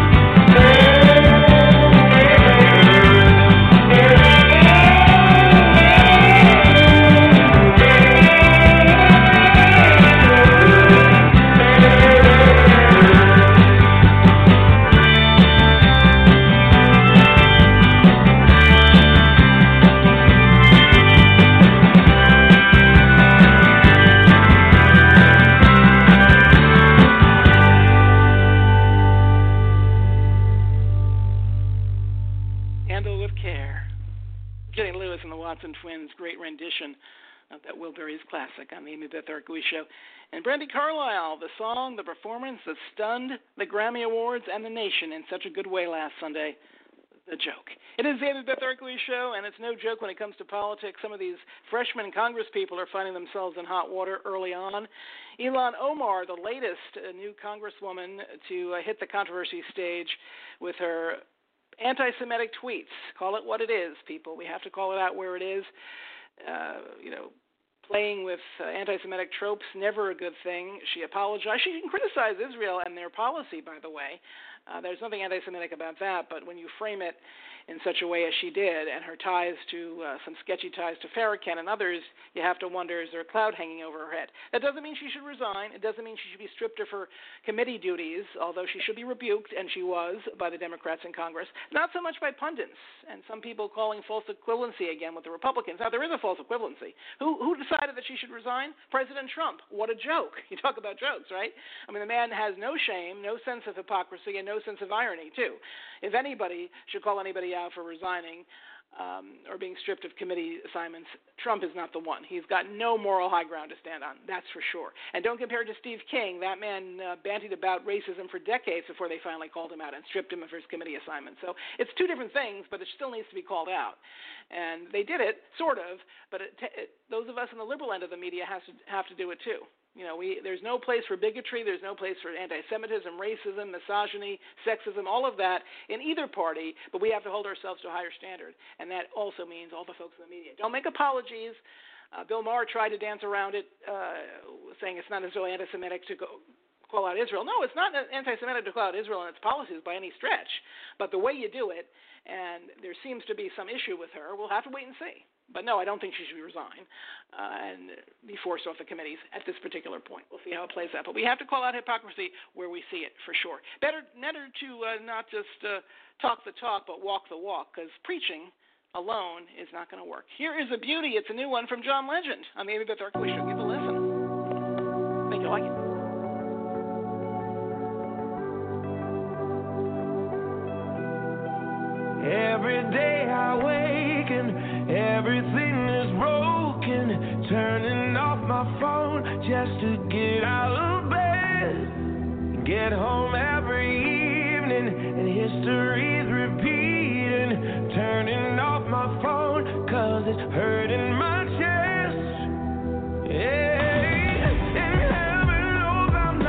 Twins' great rendition of that Wilburys classic on the Amy Beth Orkowitz Show. And Brandi Carlile, the song, the performance that stunned the Grammy Awards and the nation in such a good way last Sunday, The Joke. It is the Amy Beth Orkowitz Show, and it's no joke when it comes to politics. Some of these freshman Congress people are finding themselves in hot water early on. Ilhan Omar, the latest new congresswoman to hit the controversy stage with her anti-Semitic tweets. Call it what it is, people. We have to call it out where it is. Playing with anti-Semitic tropes, never a good thing. She apologized. She can criticize Israel and their policy, by the way. There's nothing anti-Semitic about that, but when you frame it in such a way as she did, and her ties to some sketchy ties to Farrakhan and others, you have to wonder, is there a cloud hanging over her head? That doesn't mean she should resign. It doesn't mean she should be stripped of her committee duties, although she should be rebuked, and she was, by the Democrats in Congress. Not so much by pundits, and some people calling false equivalency again with the Republicans. Now, there is a false equivalency. Who decided that she should resign? President Trump. What a joke. You talk about jokes, right? I mean, the man has no shame, no sense of hypocrisy, and no sense of irony, too. If anybody should call anybody out for resigning or being stripped of committee assignments, Trump is not the one. He's got no moral high ground to stand on, that's for sure. And don't compare it to Steve King. That man bandied about racism for decades before they finally called him out and stripped him of his committee assignment. So it's two different things, but it still needs to be called out. And they did it, sort of, but those of us in the liberal end of the media have to do it too. You know, there's no place for bigotry, there's no place for anti-Semitism, racism, misogyny, sexism, all of that in either party, but we have to hold ourselves to a higher standard, and that also means all the folks in the media. Don't make apologies. Bill Maher tried to dance around it, saying it's not necessarily anti-Semitic to call out Israel. No, it's not anti-Semitic to call out Israel and its policies by any stretch, but the way you do it, and there seems to be some issue with her, we'll have to wait and see. But no, I don't think she should resign and be forced off the committees at this particular point. We'll see how it plays out. But we have to call out hypocrisy where we see it, for sure. Better to not just talk the talk, but walk the walk, because preaching alone is not going to work. Here is a beauty. It's a new one from John Legend on the Amy Beth Orkowitz Show. Give a listen. I think you'll like it. Every day I wake and everything is broken. Turning off my phone just to get out of bed. Get home every evening and history's repeating. Turning off my phone 'cause it's hurting my chest. Yeah. And heaven knows I'm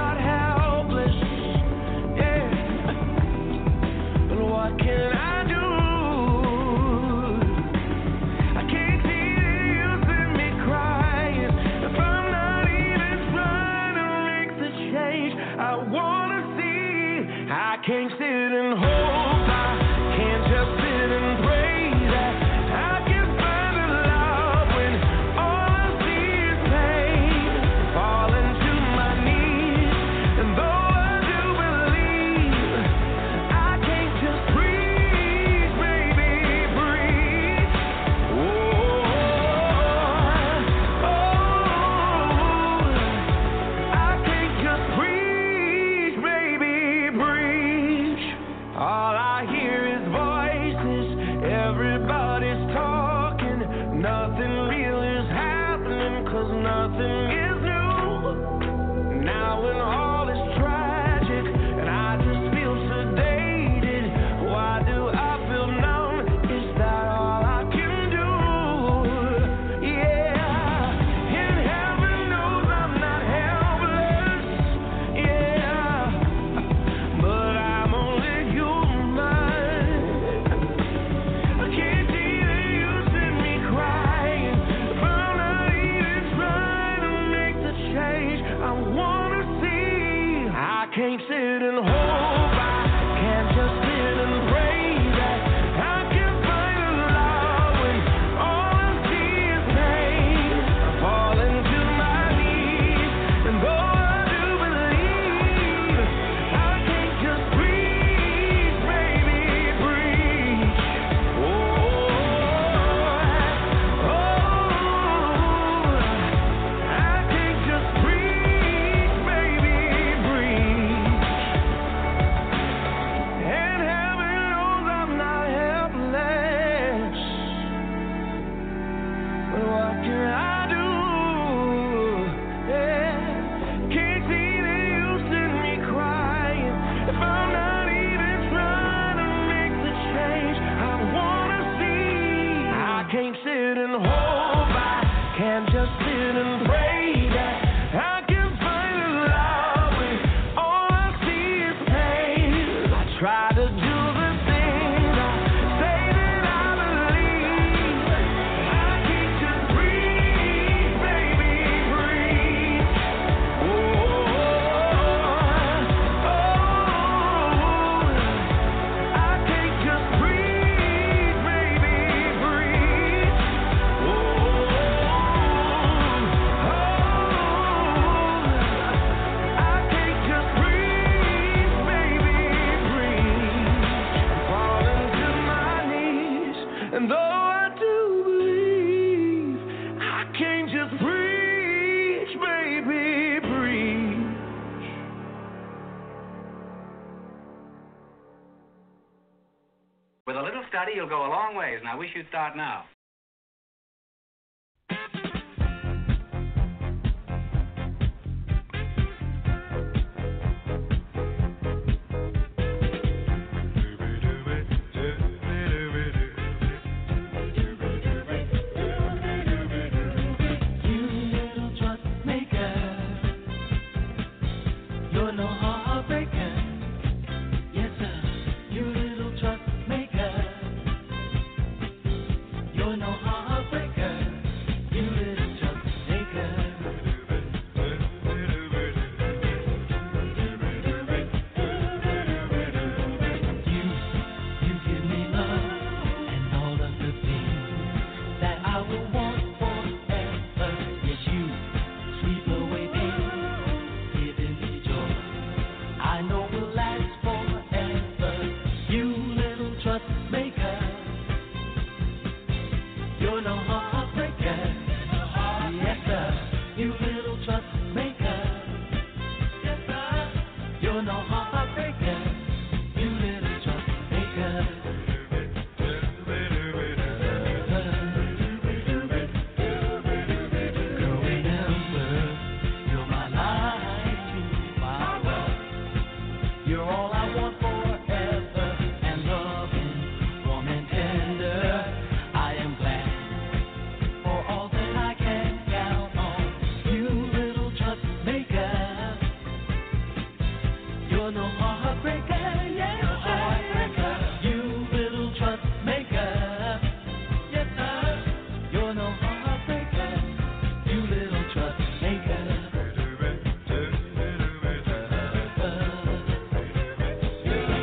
can't sit and hope, I can't just sit and pray that I can find a love when all I see is pain. Falling to my knees, and though I do believe, I can't just breathe, baby, breathe. I can't just breathe, baby, breathe. All I hear is voices, everybody's talking. Nothing real is happening, 'cause nothing is new. Now when all is tragic, and I just feel sedated, why do I feel numb? Is that all I can do? Yeah, and heaven knows I'm not helpless. Yeah, but I'm only human. I can't see that you send me crying, but I'm not even trying to make the change I wanna see. I can't sit and hope, I can't just sit and pray that I can find a love when all I see is pain. I'm falling to my knees, and though I do believe, I can't just breathe, baby, breathe. I can't just breathe, baby, breathe. And heaven knows I'm not helpless, but what can I do? Yeah, can't see that you send me crying if I'm not even trying to make the change I wanna see. I can't sit and hope, I can't just sit and pray that I can find a love when all I see is pain. I try to do the things I say that I believe. I can't just breathe, baby, breathe. I can't just breathe, baby, breathe. I can't just breathe, baby, breathe. Falling to my knees, and though I do believe, I can't just breathe, baby, breathe. With a little study, you'll go a long ways, and I wish you'd start now. You little trust maker, you're no heartbreaker. Yes, sir. You little trust maker, you're no heartbreaker. You little trust maker. You give me love and all of the things that I will want forever. Yes, you sweep away pain, giving me joy I know will last forever. You little trust maker, you're no heartbreaker. Yes, sir. You little trust maker. Yes, sir. You're no heartbreaker. You little trust maker. Girl, remember, you're my life tomorrow. You're all I want forever, and loving, warm and tender. I am glad for all that I can count on. You little trust maker, you're no heartbreaker. Yes, no heartbreaker. You little trust maker. Yes, sir. You're no heartbreaker. You little trust maker. You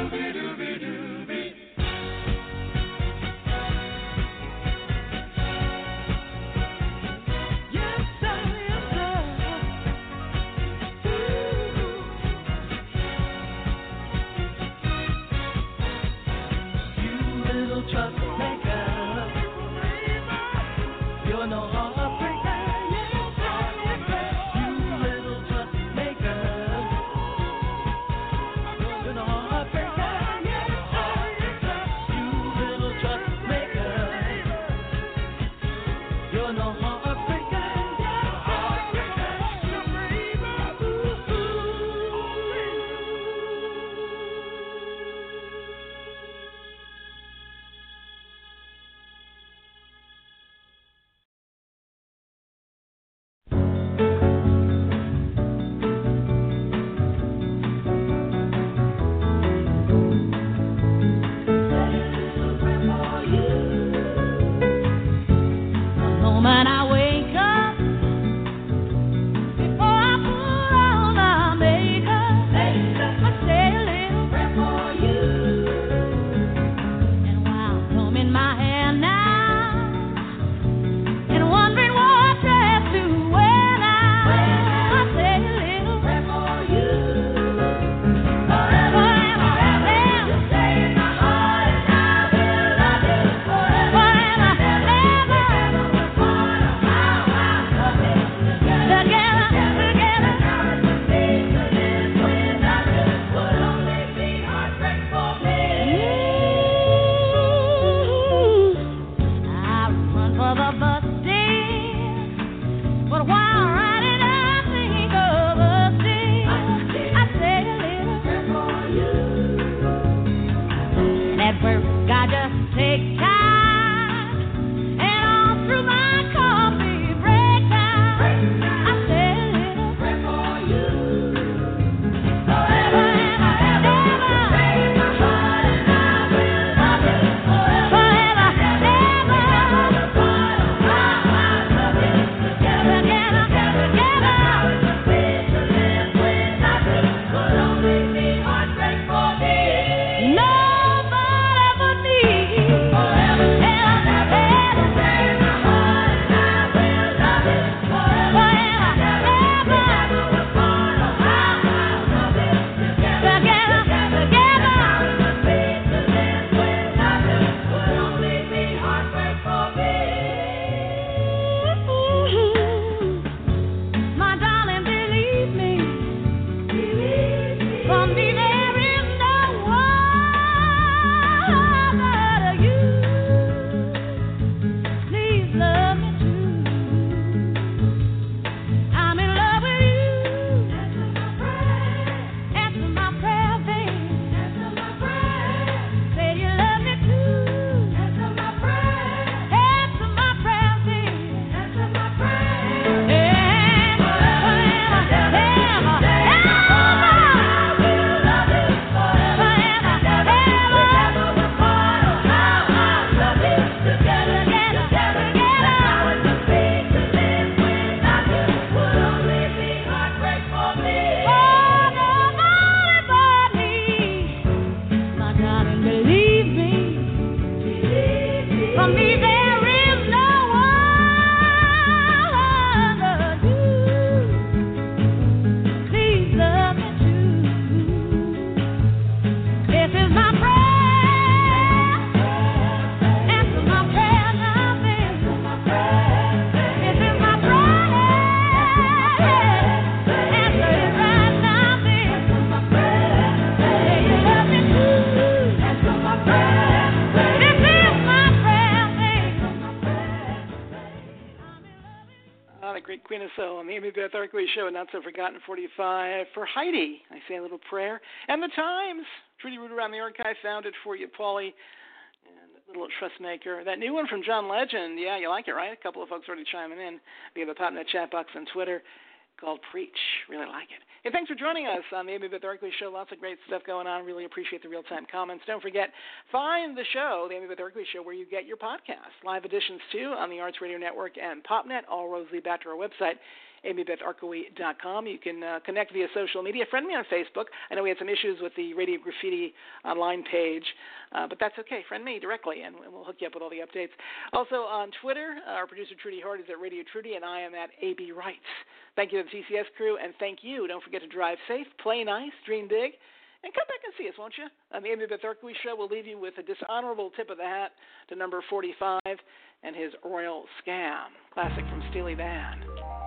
Queen of Soul on the Amy Beth Arkway Show, Not So Forgotten 45 for Heidi. I say a little prayer. And the Times. Trudy Root around the archive found it for you, Paulie. And Little Trustmaker. That new one from John Legend. Yeah, you like it, right? A couple of folks already chiming in via the PopNet chat box on Twitter called Preach. Really like it. Hey, thanks for joining us on the Amy Beth Arkway Show. Lots of great stuff going on. Really appreciate the real-time comments. Don't forget, find the show, the Amy Beth Arkway Show, where you get your podcasts. Live editions, too, on the Arts Radio Network and PopNet. All roads lead back to our website, amybetharkway.com. You can connect via social media. Friend me on Facebook. I know we had some issues with the Radio Graffiti online page, but that's okay. Friend me directly, and we'll hook you up with all the updates. Also on Twitter, our producer Trudy Hart is at Radio Trudy, and I am at AB Rights. Thank you to the TCS crew, and thank you. Don't forget to drive safe, play nice, dream big, and come back and see us, won't you? On the Amy Beth Arkway Show, we'll leave you with a dishonorable tip of the hat to number 45 and his Royal Scam, classic from Steely Dan.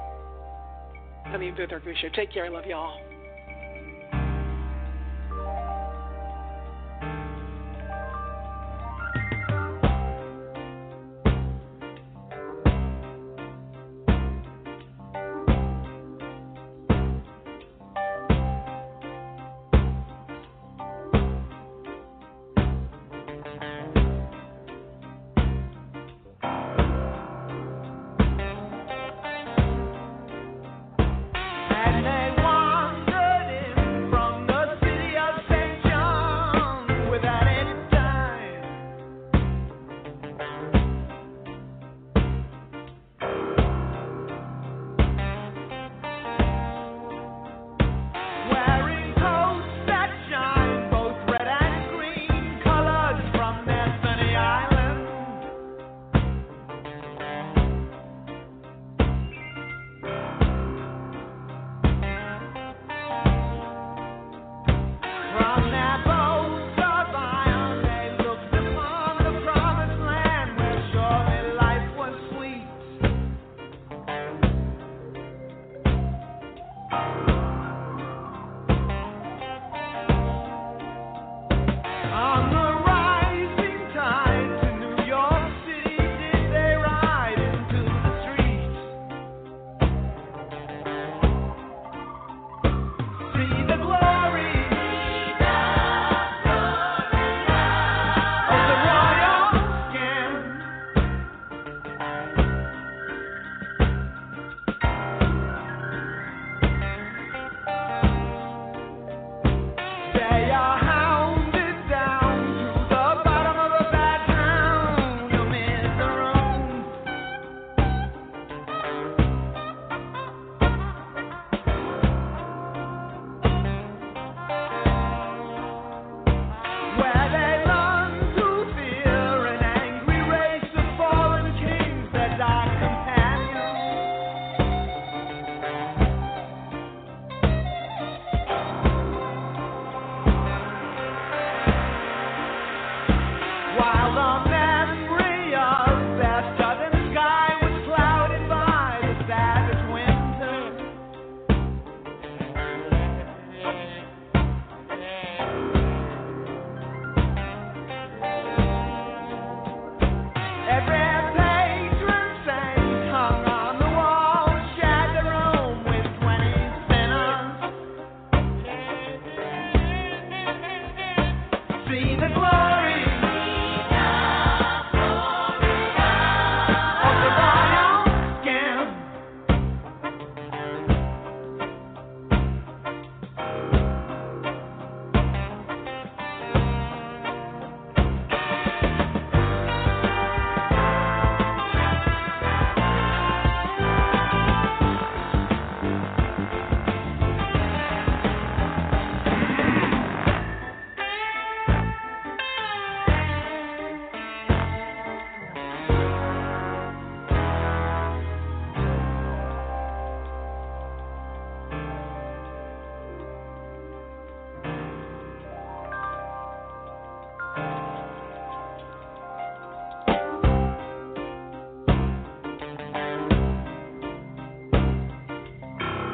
On the Amy Beth Arkway Show. Take care. I love y'all.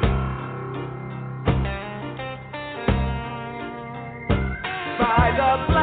by the